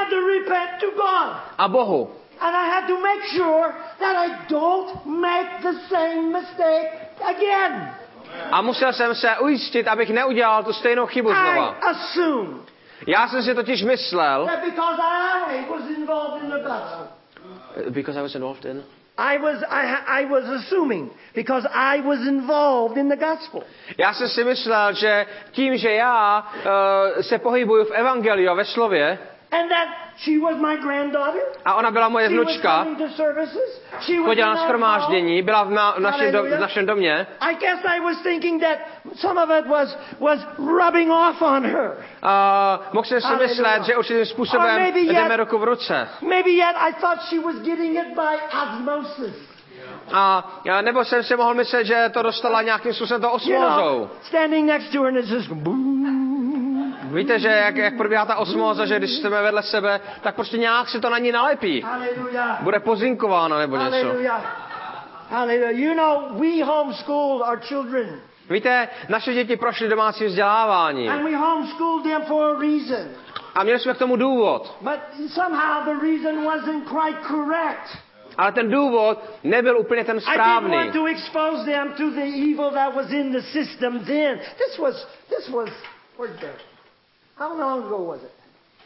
a Bohu. And I had to make sure that I don't make the same mistake again. A musel jsem se ujistit, abych neudělal tu stejnou chybu znova. I assumed Já jsem si totiž myslel, that because I was involved in the gospel. Because I was involved in? I was, I, I was assuming because I was involved in the gospel. Já jsem si myslel, že tím, že já uh, se pohybuju v evangeliu, ve slově, and that she was my granddaughter. A ona byla moje vnučka. Chodila na shromáždění, byla v, na, v, našem do, v našem domě. I guess I was thinking that some of it was was rubbing off on her. Uh, mohl jsem si myslet, že určitým způsobem jdeme ruku v ruce. Maybe yet I thought she was getting it by osmosis. A nebo jsem si mohl myslet, že to dostala nějakým způsobem to osmózou. You know, standing next to her and it's just Víte, že jak, jak probíhá ta osmóza, že když jsme vedle sebe, tak prostě nějak se to na ní nalepí. Hallelujah. Bude pozinkováno nebo něco. Hallelujah. Hallelujah. You know, we homeschooled our children. Víte, naše děti prošly domácím vzděláváním. And we homeschooled them for a reason. A měli jsme k tomu důvod. But somehow the reason wasn't quite correct. Ale ten důvod nebyl úplně ten správný. I didn't want to expose them to the evil that was in the system then. This was, this was, where's that? How long ago was it?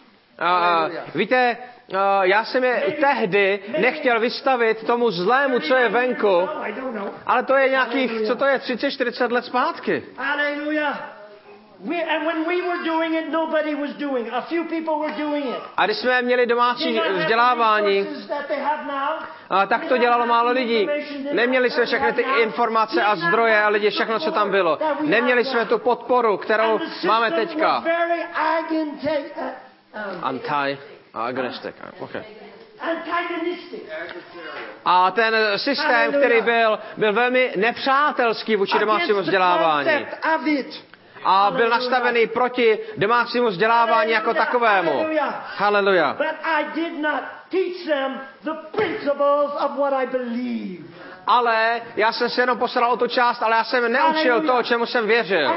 Uh, víte, uh, já jsem je tehdy nechtěl vystavit tomu zlému, co je venku, ale to je nějakých, co to je, třicet čtyřicet let zpátky. Hallelujah. We, and when we were doing it, nobody was doing it. A few people were doing it. A když jsme měli domácí vzdělávání, a tak to dělalo málo lidí. Neměli jsme všechny ty informace a zdroje a lidi, všechno, co tam bylo. Neměli jsme tu podporu, kterou máme teďka. Anti, agonistic, okay. A ten systém, který byl, byl velmi nepřátelský vůči domácímu vzdělávání. A byl nastavený proti domácímu vzdělávání jako takovému. Haleluja. Ale já jsem se jenom postaral o tu část, ale já jsem neučil to, čemu jsem věřil.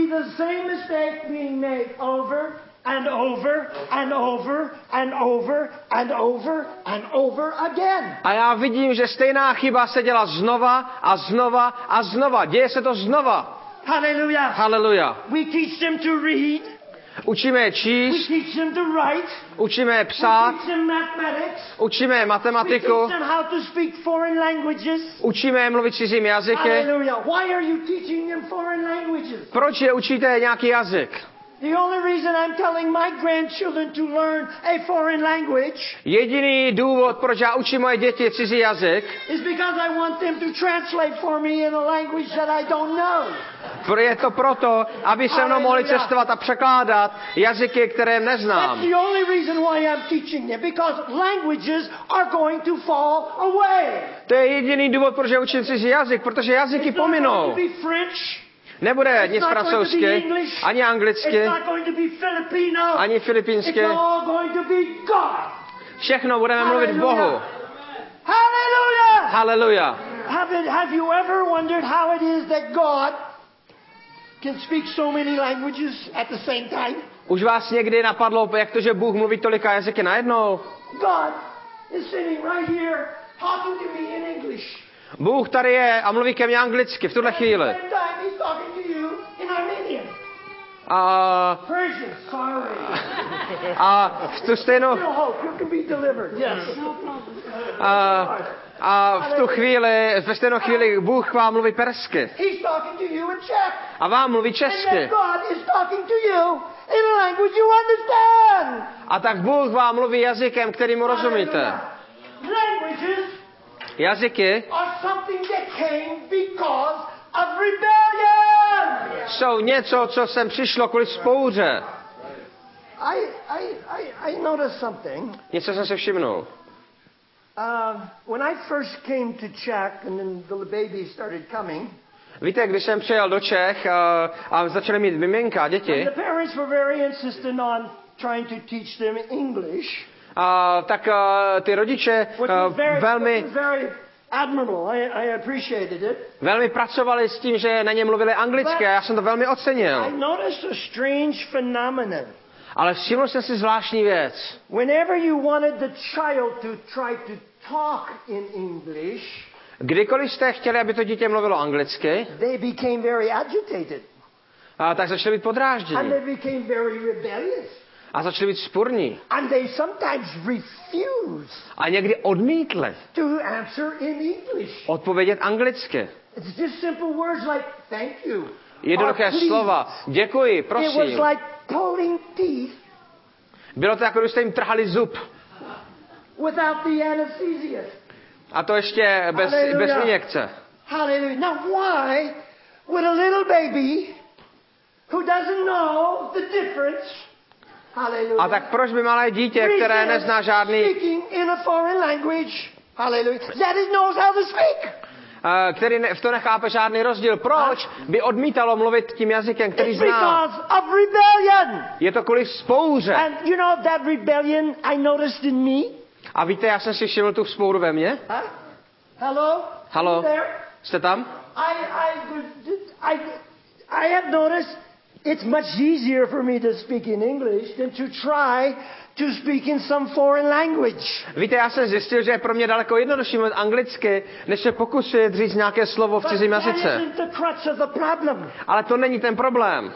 And over and over and over and over and over again. A já vidím, že stejná chyba se dělá znova a znova a znova. Děje se to znova. Hallelujah. Hallelujah. We teach them to read. Učíme je číst. We teach them to write. Učíme je psát. We teach them mathematics. Učíme je matematiku. We teach them how to speak foreign languages. Učíme je mluvit cizím jazyky. Hallelujah. Why are you teaching them foreign languages? Proč je učíte nějaký jazyk? The only reason I'm telling my grandchildren to learn a foreign language Jediný důvod, proč já učím moje děti cizí jazyk, is because I want them to translate for me in a language that I don't know. Je to proto, aby se mnou mohli cestovat a překládat jazyky, které neznám. That's the only reason why I'm teaching them, because languages are going to fall away. To je jediný důvod, proč já učím cizí jazyk, protože jazyky pominou. Nebude It's nic not going to be francouzsky, English. ani anglicky, It's not going to be Filipino. ani filipínsky. It's all going to be God. Všechno budeme mluvit Bohu. Hallelujah. Haleluja. Have, it, have you ever wondered how it is that God can speak so many languages at the same time? Už vás někdy napadlo, jak to, že Bůh mluví tolika jazyky najednou? God is sitting right here talking to me in English. Bůh tady je a mluví ke mně anglicky v tuhle chvíli. At the same time, he's talking to you in Armenian. A, Persian, sorry. a v tu stejnou... Still hope you can be delivered. Yes. A, a v tu chvíli, ve stejnou chvíli Bůh k vám mluví persky. He's talking to you in Czech. A vám mluví And česky. then God is talking to you in a language you understand. A tak Bůh vám mluví jazykem, kterým rozumíte. Languages Jazyky are something that came because of rebellion. jsou něco, co sem přišlo kvůli vzpouře. I, I, I, I noticed something. Něco jsem si všimnul. Uh, when I first came to Czech and then the babies started coming, Víte, když jsem přijel do Čech a, a začali mít miminka, and děti, the parents were very insistent on trying to teach them English, a, tak a, ty rodiče which a, was very, velmi, which was very admirable. I, I appreciated it. velmi pracovali s tím, že na ně mluvili anglicky a já jsem to velmi I ocenil. noticed a strange phenomenon. Ale všiml jsem si zvláštní věc. Whenever you wanted the child to try to talk in English, Kdykoliv jste chtěli, aby to dítě mluvilo anglicky, they became very agitated. a, tak začali být And podráždění they became very rebellious. a začali být spurní. And they sometimes refused A někdy odmítli to answer in English. odpovědět anglicky. It's just simple words like thank you. Jednoduché or please. slova. Děkuji, It was prosím. like pulling teeth Bylo to jako, když jste jim trhali zub. without the anesthesia. A to ještě bez, Hallelujah. bez injekce. Hallelujah. Now why would a little baby who doesn't know the difference, hallelujah, A tak proč by malé dítě, které nezná žádný, speaking in a foreign language, hallelujah, that it knows how to speak? uh, který ne, v to nechápe žádný rozdíl, proč by odmítalo mluvit tím jazykem, který It's zná? because of rebellion. Je to kvůli vzpouře. And you know that rebellion I noticed in me? A víte, já jsem si všiml tu vzpouru ve mně. Huh? Hello? Halo? You there? Jste tam? I, I, I, I have noticed it's much easier for me to speak in English than to try to speak in some foreign language. Víte, já jsem zjistil, že je pro mě daleko jednodušší mluvit anglicky, než se pokusit říct nějaké slovo v But cizím that jazyce. isn't the crux of the problem. Ale to není ten problém.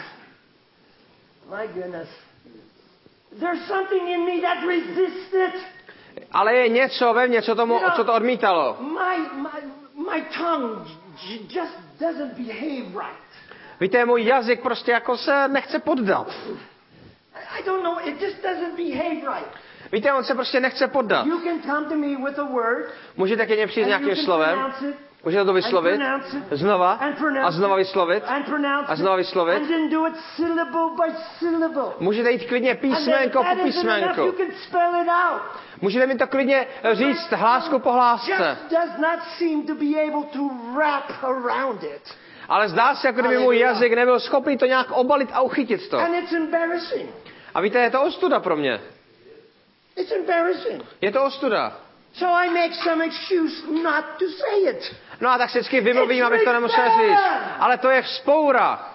My goodness. There's something in me that resists it. Ale je něco ve mně, co, tomu, You know, co to odmítalo. My, my, my tongue j- just doesn't behave right. Víte, můj jazyk prostě jako se nechce poddat. I don't know, it just doesn't behave right. Víte, on se prostě nechce poddat. You can come to me with a word, Můžete ke mně přijít s and you nějakým can slovem, pronounce it, můžete to vyslovit, and pronounce it, znova and pronounce a znova it, vyslovit and pronounce a znova it, vyslovit. and then do it syllable by syllable. Můžete jít klidně písmenko po And then if that isn't enough, you písmenku. can spell it out. Můžete mi to klidně říct hlásku po hlásce. Just does not seem to be able to wrap around it. Ale zdá se, jako kdyby můj Hallelujah. jazyk nebyl schopný to nějak obalit a uchytit to. And it's embarrassing. A víte, je to ostuda pro mě. It's embarrassing. Je to ostuda. So I make some excuse not to say it. No a tak si vždycky vymluvím, abych to nemusel říct. Ale to je vzpoura.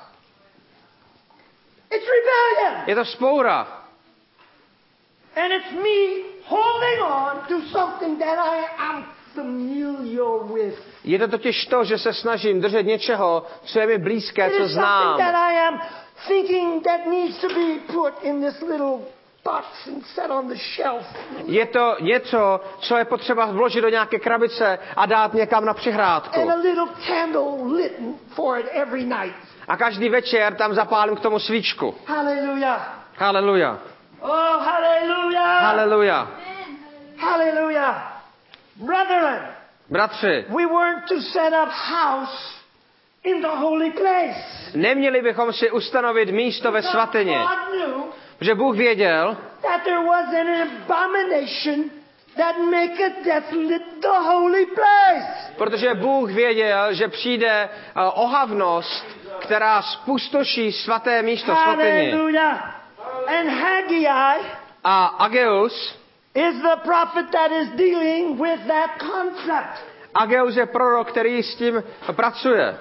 It's rebellion. Je to vzpoura. And it's me holding on to something that I am familiar with. Je to totiž to, že se snažím držet něčeho, co je mi blízké, It co is something that znám. I am thinking that needs to be put in this little box and set on the shelf. Je to něco, co je potřeba vložit do nějaké krabice a dát někam na přihrádku. And a little candle lit for it every night. A každý večer tam zapálím k tomu svíčku. Hallelujah. Haleluja. Oh, hallelujah. Haleluja. Hallelujah. Brethren, Bratři, we weren't to set up house in the holy place. neměli bychom si ustanovit místo ve svatyni, God knew protože Bůh věděl, that there was an abomination that maketh desolate the holy place. protože Bůh věděl, že přijde uh, ohavnost, která spustoší svaté místo svatyni. Hallelujah. And Haggai A Ageus, is the prophet that is dealing with that concept. Ageus je prorok, který s tím pracuje.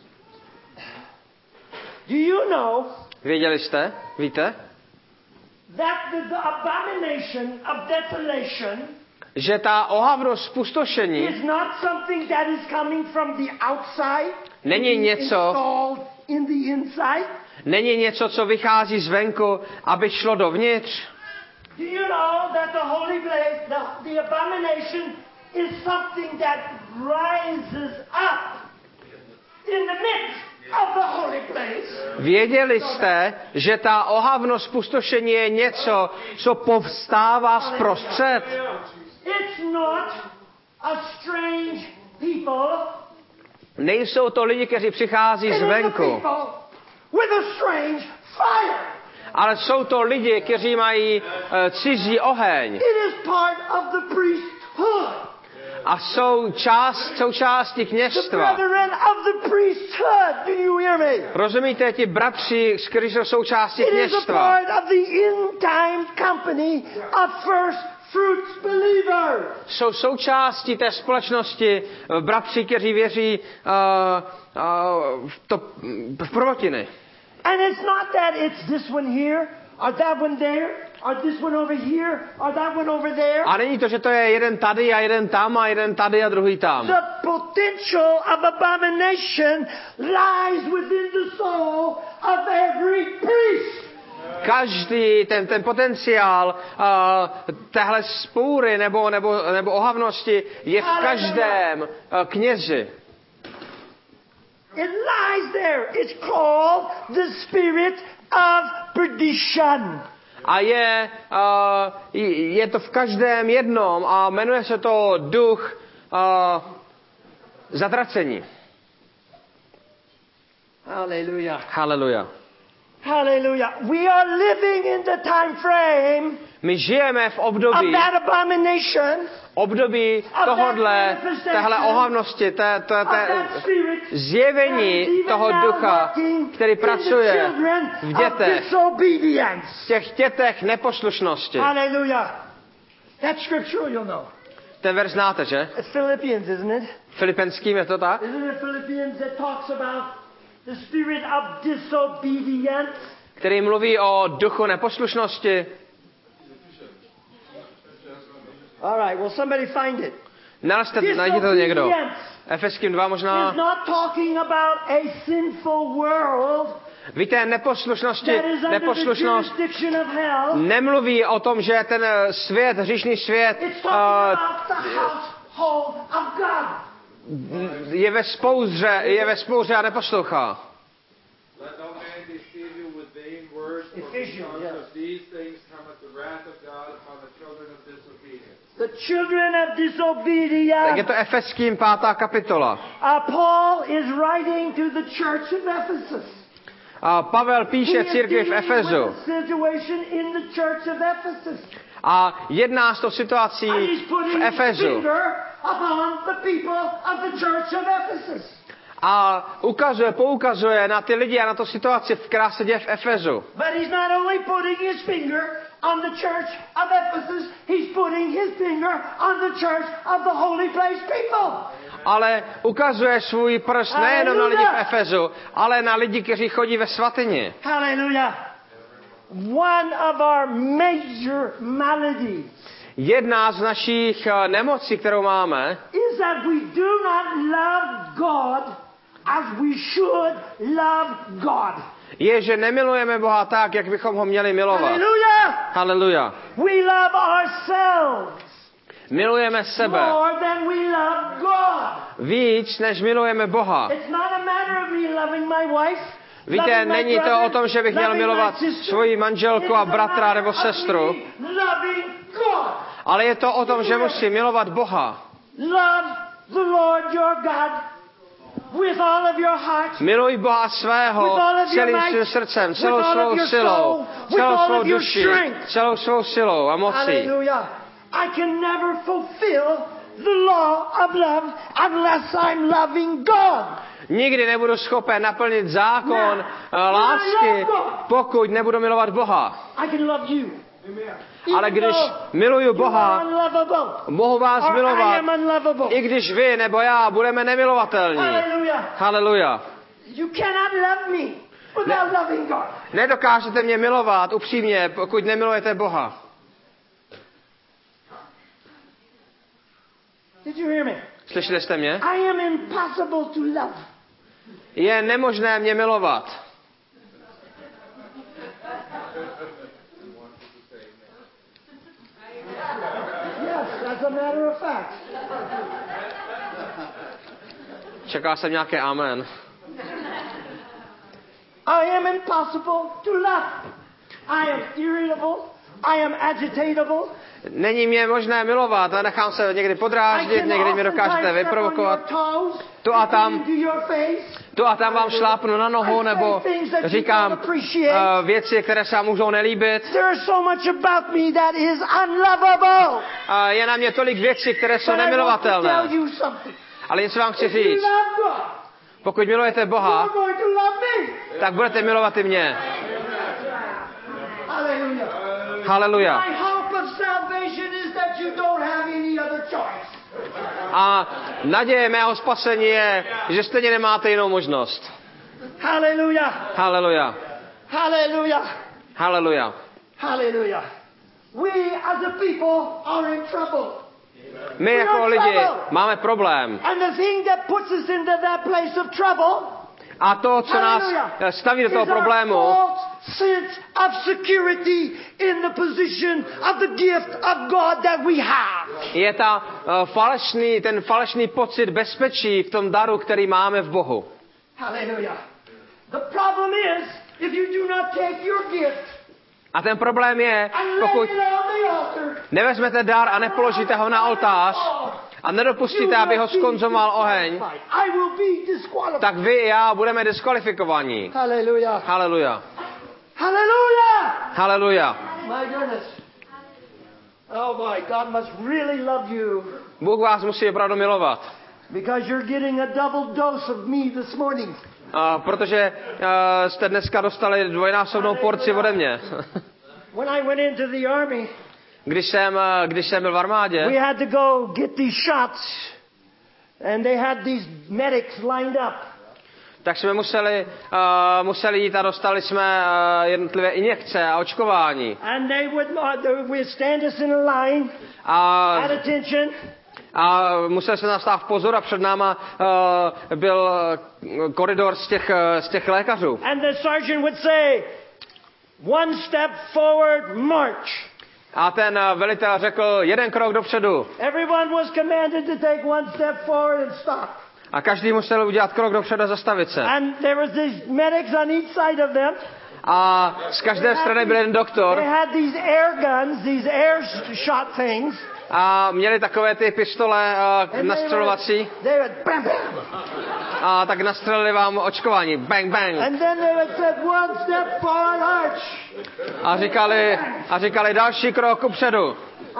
Do you know Věděli jste? Víte? that the, the abomination of desolation Že ta ohavnost spustošení is not something that is coming from the outside, není něco, installed in the inside? není něco, co vychází zvenku, aby šlo dovnitř. Do you know that the holy place, the, the abomination is something that rises up in the midst of the holy place? Věděli jste, že ta ohavnost spustošení je něco, co povstává zprostřed? It's not a strange people. Nejsou to lidi, kteří přichází It is a zvenku, people with a strange fire. ale jsou to lidi, kteří mají uh, cizí oheň It is part of the priesthood. a jsou část, součástí The kněžstva. brethren of the priesthood. Do you hear me? Rozumíte, ti bratři, kteří jsou součástí It is a kněžstva. part of the end-time company of first fruits believers. Jsou součástí té společnosti eh, bratři, kteří věří uh, uh, v, to, v prvotiny. And it's not that it's this one here, or that one there, or this one over here, or that one over there. A není to, že to je jeden tady a jeden tam a jeden tady a druhý tam. The potential of abomination lies within the soul of every priest. Každý ten, ten potenciál uh, téhle spůry nebo, nebo, nebo ohavnosti je v každém uh, knězi. It lies there. It's called the spirit of perdition. A je, uh, je to v každém jednom a jmenuje se to duch uh, zatracení. Hallelujah. Haleluja. Hallelujah. We are living in the time frame My žijeme v of období, that abomination, období tohodle, téhle ohavnosti, té, té, of té that spirit, zjevení that is even toho now ducha, working který in the pracuje children v of dětech, disobedience. v těch dětech neposlušnosti. Hallelujah. That's scriptural, you'll know. Ten verš znáte, že? It's Philippians, isn't it? Filipenským je to tak? Isn't it Philippians that talks about the spirit of disobedience? Který mluví o duchu neposlušnosti. All right, will somebody find it? Nalezte, najděte to někdo. Disobedience Efeským dva is možná. not talking about a sinful world Víte, neposlušnosti, that is under the neposlušnost jurisdiction of hell. nemluví o tom, že ten svět, hříšný svět It's uh, talking about the household of God. je ve spouře, je ve spouře a neposlouchá. Let no man deceive you with vain words, for Ephesians, because yes. of these things cometh the wrath of God upon the children of disobedience. The children of Tak je disobedience. to Efeským pátá kapitola. Uh, Paul is writing to the church of Ephesus. A Pavel He píše is církvi v dealing Efezu with the situation in the church of Ephesus. a jedná s tou situací And he's v putting his Efezu. finger upon the people of the church of Ephesus. A ukazuje, poukazuje na ty lidi a na tu situaci, která se děje v Efezu. But he's not only putting his finger on the church of Ephesus, he's putting his finger on the church of the holy place people. Ale ukazuje svůj prst nejenom na lidi v Efezu, ale na lidi, kteří chodí ve svatyni. Hallelujah. One of our major maladies Jedna z našich eh, nemocí, kterou máme, is that we do not love God as we should love God. je, že nemilujeme Boha tak, jak bychom ho měli milovat. Hallelujah. Haleluja. We love ourselves Milujeme sebe more than we love God. víc, než milujeme Boha. It's not a matter of me loving my wife. Víte, loving my není to brother, o tom, že bych měl loving my milovat sister. svoji manželku a It's a bratra matter nebo of sestru, me loving God. ale je to o tom, že musím milovat Boha. Love the Lord your God with all of your heart, Miluj Boha svého with all of your celým might, svým srdcem, with celou all of svou your silou, soul, with celou all svou of your duší, strength. celou svou silou a mocí. Hallelujah. I can never fulfill the law of love unless I'm loving God. Nikdy nebudu schopen naplnit zákon uh, lásky, pokud nebudu milovat Boha. I can love you. Ale když miluju Boha, mohu vás milovat, i když vy nebo já budeme nemilovatelní. Haleluja. Ne, nedokážete mě milovat upřímně, pokud nemilujete Boha. Slyšeli jste mě? Je nemožné mě milovat. As a matter of fact. Čekal jsem nějaké amen. I am impossible to love. I am irritable. I am agitatable. Není mě možné milovat a nechám se někdy podráždit, někdy mě dokážete vyprovokovat. Tu a tam, tu a tam vám šlápnu na nohu, nebo říkám uh, věci, které se vám můžou nelíbit. A je na mě tolik věcí, které jsou nemilovatelné. Ale něco vám chci říct. Pokud milujete Boha, tak budete milovat i mě. Haleluja. A naděje mého spasení je, že stejně nemáte jinou možnost. Haleluja. Haleluja. Haleluja. Haleluja. Haleluja. We as a people are in trouble. My jako lidi máme problém. And the thing that puts us into that place of trouble, a to, co nás staví do toho problému, sense of security in the position of the gift of God that we have. Je ta uh, falešný, ten falešný pocit bezpečí v tom daru, který máme v Bohu. Hallelujah. The problem is if you do not take your gift. A ten problém je, pokud nevezmete dar a nepoložíte ho na oltář a nedopustíte, aby ho skonzumoval oheň, tak vy i já budeme diskvalifikovaní. Haleluja. Haleluja. Haleluja. Haleluja. My goodness. Oh my God must really love you. Bůh vás musí opravdu milovat. Because you're getting a double dose of me this morning. Uh, protože uh, jste dneska dostali dvojnásobnou porci ode mě. When I went into the army, když jsem, uh, když jsem byl v armádě, we had to go get these shots, and they had these medics lined up. Tak jsme museli, uh, museli jít a dostali jsme uh, jednotlivé injekce a očkování. And they would, uh, they would stand us in a line, a, at attention. A museli jsme nastát v pozor a před náma uh, byl koridor z těch, uh, z těch lékařů. And the sergeant would say, one step forward, march. A ten uh, velitel řekl jeden krok dopředu. Everyone was commanded to take one step forward and stop. A každý musel udělat krok dopředu a zastavit se. And there was these medics on each side of them. A z každé strany byl jeden doktor. They had these air guns, these air shot things. A měli takové ty pistole uh, nastřelovací. A tak nastřelili vám očkování. Bang, bang. A říkali, a říkali další krok upředu.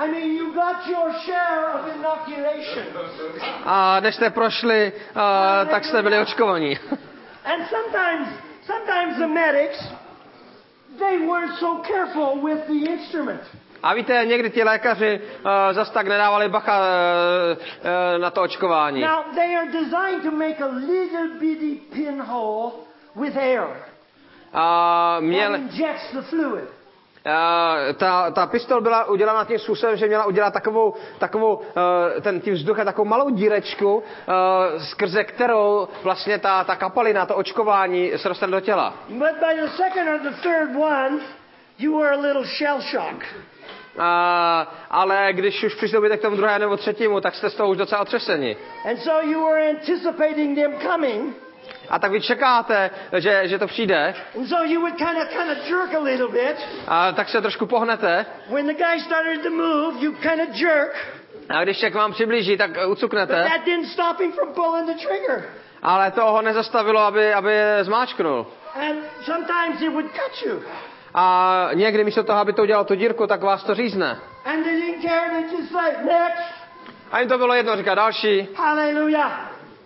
A než jste prošli, uh, tak jste byli očkovaní. And sometimes, sometimes the medics, they weren't so careful with the instrument. A víte, někdy ti lékaři uh, zas tak nedávali bacha uh, uh, na to očkování. Now they are designed to make a little bitty pinhole with air. A měl, injects the fluid. Uh, ta, ta pistol byla udělána tím způsobem, že měla udělat takovou, takovou uh, ten tím vzduchem takovou malou dírečku, uh, skrze kterou vlastně ta, ta kapalina, to očkování se dostane do těla. But by the second or the third one, you were a little shell shock. Uh, ale když už přistoupíte k tomu druhému nebo třetímu, tak jste z toho už docela otřeseni. And so you were anticipating them coming. A tak vy čekáte, že, že to přijde. And so you would kind of kind of jerk a little bit. A tak se trošku pohnete. When the guy started to move, you kind of jerk. A když se k vám přiblíží, tak ucuknete. But that didn't stop him from pulling the trigger. Ale to ho nezastavilo, aby, aby zmáčknul. And sometimes it would cut you. A někdy místo toho, aby to udělalo tu dírku, tak vás to řízne. And they didn't care, they just like, next. A jim to bylo jedno, říká další. Hallelujah.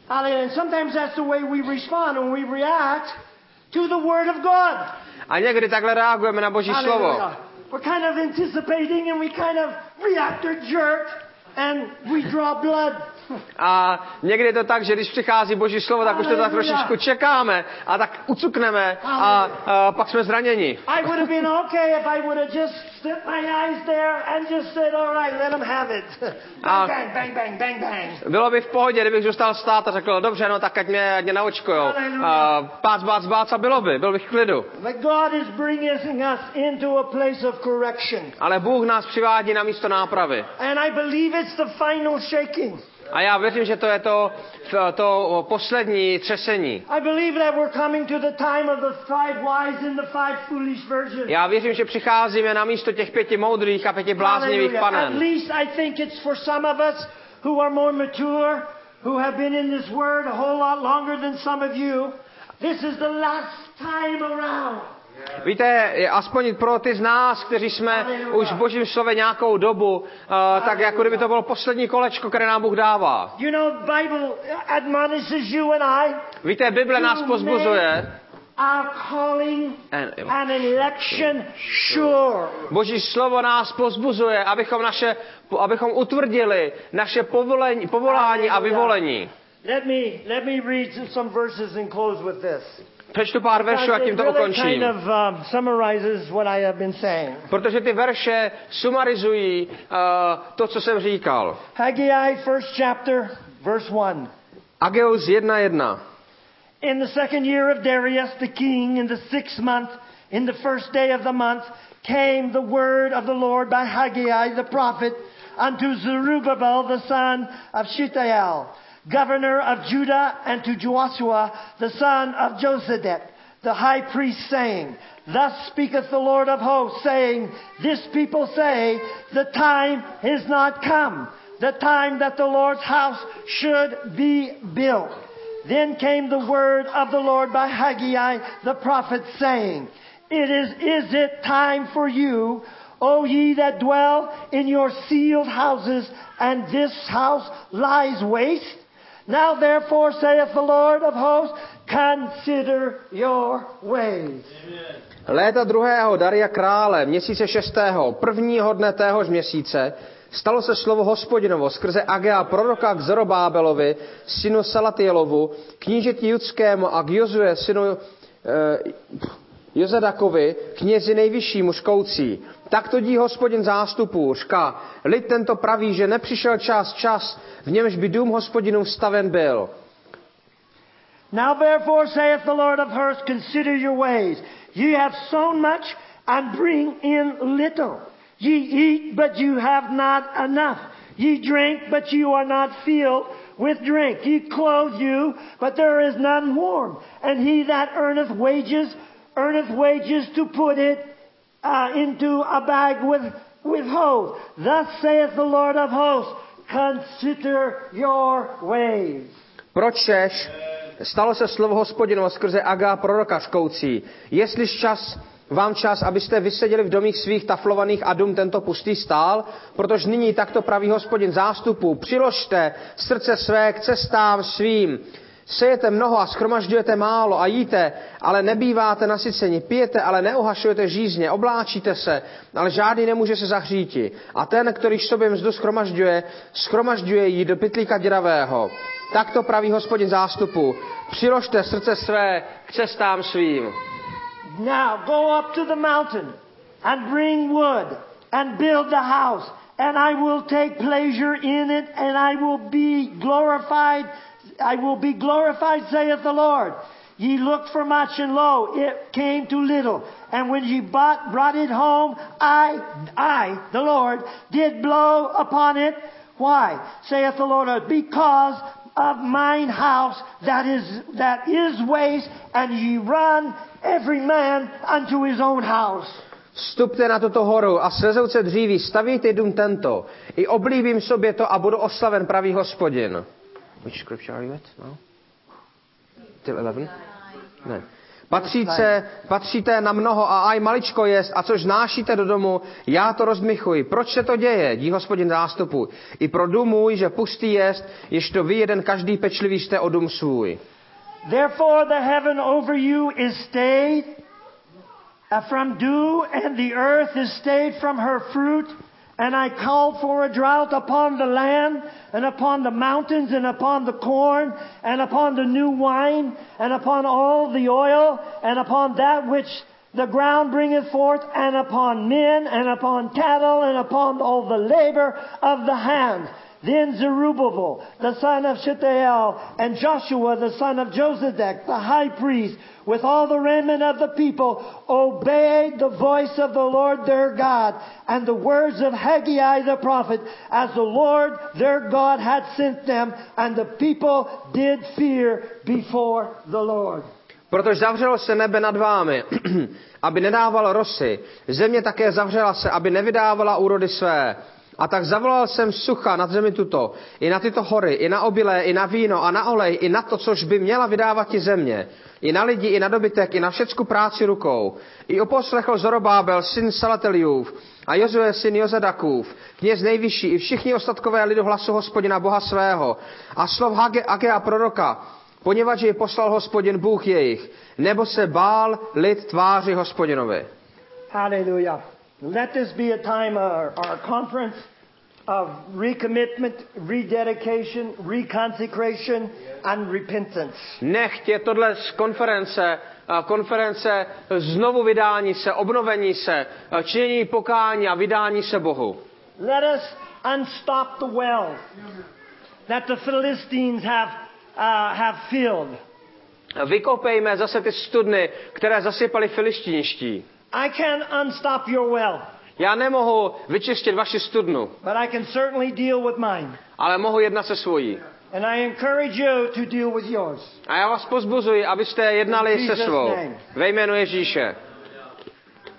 And sometimes that's the way we respond when we react to the word of God. A někdy takhle reagujeme na Boží slovo. We're kind of anticipating and we kind of react or jerk and we draw blood. A někdy je to tak, že když přichází Boží slovo, tak už to tak trošičku čekáme a tak ucukneme a, a pak jsme zraněni. I would have been okay if I would have just set my eyes there and just said, all right, let them have it. Bang, bang, bang, bang, bang, bang. Bylo by v pohodě, kdybych zůstal stát a řekl, dobře, no tak ať mě, ať mě naočkujou. Pác, bác, bác a bylo by, byl bych v klidu. But God is bringing us into a place of correction. Ale Bůh nás přivádí na místo nápravy. And I believe it's the final shaking. A já věřím, že to je to, to poslední třesení. I believe that we're coming to the time of the five wise and the five foolish virgins. Já věřím, že přicházíme na místo těch pěti moudrých a pěti bláznivých panen. At least I think it's for some of us who are more mature, who have been in this word a whole lot longer than some of you. This is the last time around. Víte, aspoň pro ty z nás, kteří jsme už v Božím slově nějakou dobu, uh, tak jako kdyby to bylo poslední kolečko, které nám Bůh dává. You know, Bible admonishes you and I. Víte, Bible nás pozbuzuje. Our calling and election sure. Boží slovo nás pozbuzuje, abychom naše, abychom utvrdili naše povolení, povolání a vyvolení. Let me let me read some verses and close with this. Přečtu pár veršů a tím to ukončím. Protože ty verše sumarizují uh, to, co jsem říkal. Haggai, first chapter, verse one. Ageus jedna jedna. In the second year of Darius the king, in the sixth month, in the first day of the month, came the word of the Lord by Haggai the prophet unto Zerubbabel the son of Shealtiel, governor of Judah, and to Joshua, the son of Josedek, the high priest, saying, Thus speaketh the Lord of hosts, saying, This people say, The time is not come, the time that the Lord's house should be built. Then came the word of the Lord by Haggai the prophet, saying, It is, is it time for you, O ye that dwell in your sealed houses, and this house lies waste? Now therefore saith the Lord of hosts, consider your ways. Léta druhého Daria krále, měsíce šestého, prvního dne téhož měsíce, stalo se slovo Hospodinovo skrze Agea proroka k Zorobábelovi, synu Salatielovu, knížeti judskému, a k Jozue, synu eh, Jozadakovi, knězi nejvyššímu škoucí. Tak to dí Hospodin zástupů, řka, lid tento praví, že nepřišel čas, čas, v němž by dům Hospodinův staven byl. Now therefore saith the Lord of hosts, consider your ways. Ye have sown much and bring in little. Ye eat, but you have not enough. Ye drink, but you are not filled with drink. Ye clothe you, but there is none warm. And he that earneth wages, earneth wages to put it uh, into a bag with, with holes. Thus saith the Lord of hosts, consider your ways. Pročež stalo se slovo Hospodinovo skrze Agea proroka škoucí. Jestli čas, vám čas, abyste vyseděli v domích svých taflovaných a dům tento pustý stál, protože nyní takto praví Hospodin zástupů, přiložte srdce své k cestám svým. Sejete mnoho a schromažďujete málo a jíte, ale nebýváte nasyceni, pijete, ale neuhašujete žízně, obláčíte se, ale žádný nemůže se zahříti. A ten, který sobě mzdu schromažďuje, schromažďuje ji do pytlíka děravého. Tak to praví Hospodin zástupu. Přiložte srdce své k cestám svým. Now go up to the mountain and bring wood and build the house, and I will take pleasure in it, and I will be glorified. I will be glorified, saith the Lord. Ye looked for much, and lo, it came to little. And when ye bought, brought it home, I, I, the Lord, did blow upon it. Why? Saith the Lord, because of mine house that is that is waste, and ye run every man unto his own house. Vstupte na tuto horu a slezouce dříví, stavějte dům tento. I oblíbím sobě to a budu oslaven, pravý Hospodin. Which scripture are you at now? Till eleven? Ne. Patříte, patříte na mnoho a aj maličko jest, a což nášíte do domu, já to rozdmychuji. Proč se to děje, dí Hospodin zástupu? I pro dům můj, že pustý jest, jež to vy jeden každý pečlivý jste o dům svůj. Therefore the heaven over you is stayed uh, from dew, and the earth is stayed from her fruit. And I called for a drought upon the land, and upon the mountains, and upon the corn, and upon the new wine, and upon all the oil, and upon that which the ground bringeth forth, and upon men, and upon cattle, and upon all the labor of the hand. Then Zerubbabel, the son of Shealtiel, and Joshua, the son of Josedek, the high priest, with all the remnant of the people, obeyed the voice of the Lord their God, and the words of Haggai the prophet, as the Lord their God had sent them, and the people did fear before the Lord. Protože zavřelo se nebe nad vámi, aby nedávalo rosy, země také zavřela se, aby nevydávala úrody své. A tak zavolal jsem sucha nad zemi tuto, i na tyto hory, i na obilé, i na víno, a na olej, i na to, což by měla vydávat ti země, i na lidi, i na dobytek, i na všecku práci rukou. I oposlechl Zorobábel, syn Salateliův, a Jozue, syn Jozadakův, kněz nejvyšší, i všichni ostatkové lidu hlasu Hospodina, Boha svého, a slov Hage, Agea proroka, poněvadž ji poslal Hospodin, Bůh jejich, nebo se bál lid tváři Hospodinovi. Hallelujah. Let this be a time, our, our conference of recommitment, rededication, reconsecration, and repentance. Nechť je tohle z konference, konference znovu vydání se, obnovení se, činění pokání a vydání se Bohu. Let us unstop the well that the Philistines have, uh, have filled. Vykopejme zase ty studny, které zasypali filištinští. I can unstop your well. Já nemohu vyčistit vaši studnu, but I can certainly deal with mine. Ale mohu jednat se svojí. And I encourage you to deal with yours. A já vás pozbuzuji, abyste jednali se svou. Ve jménu Ježíše.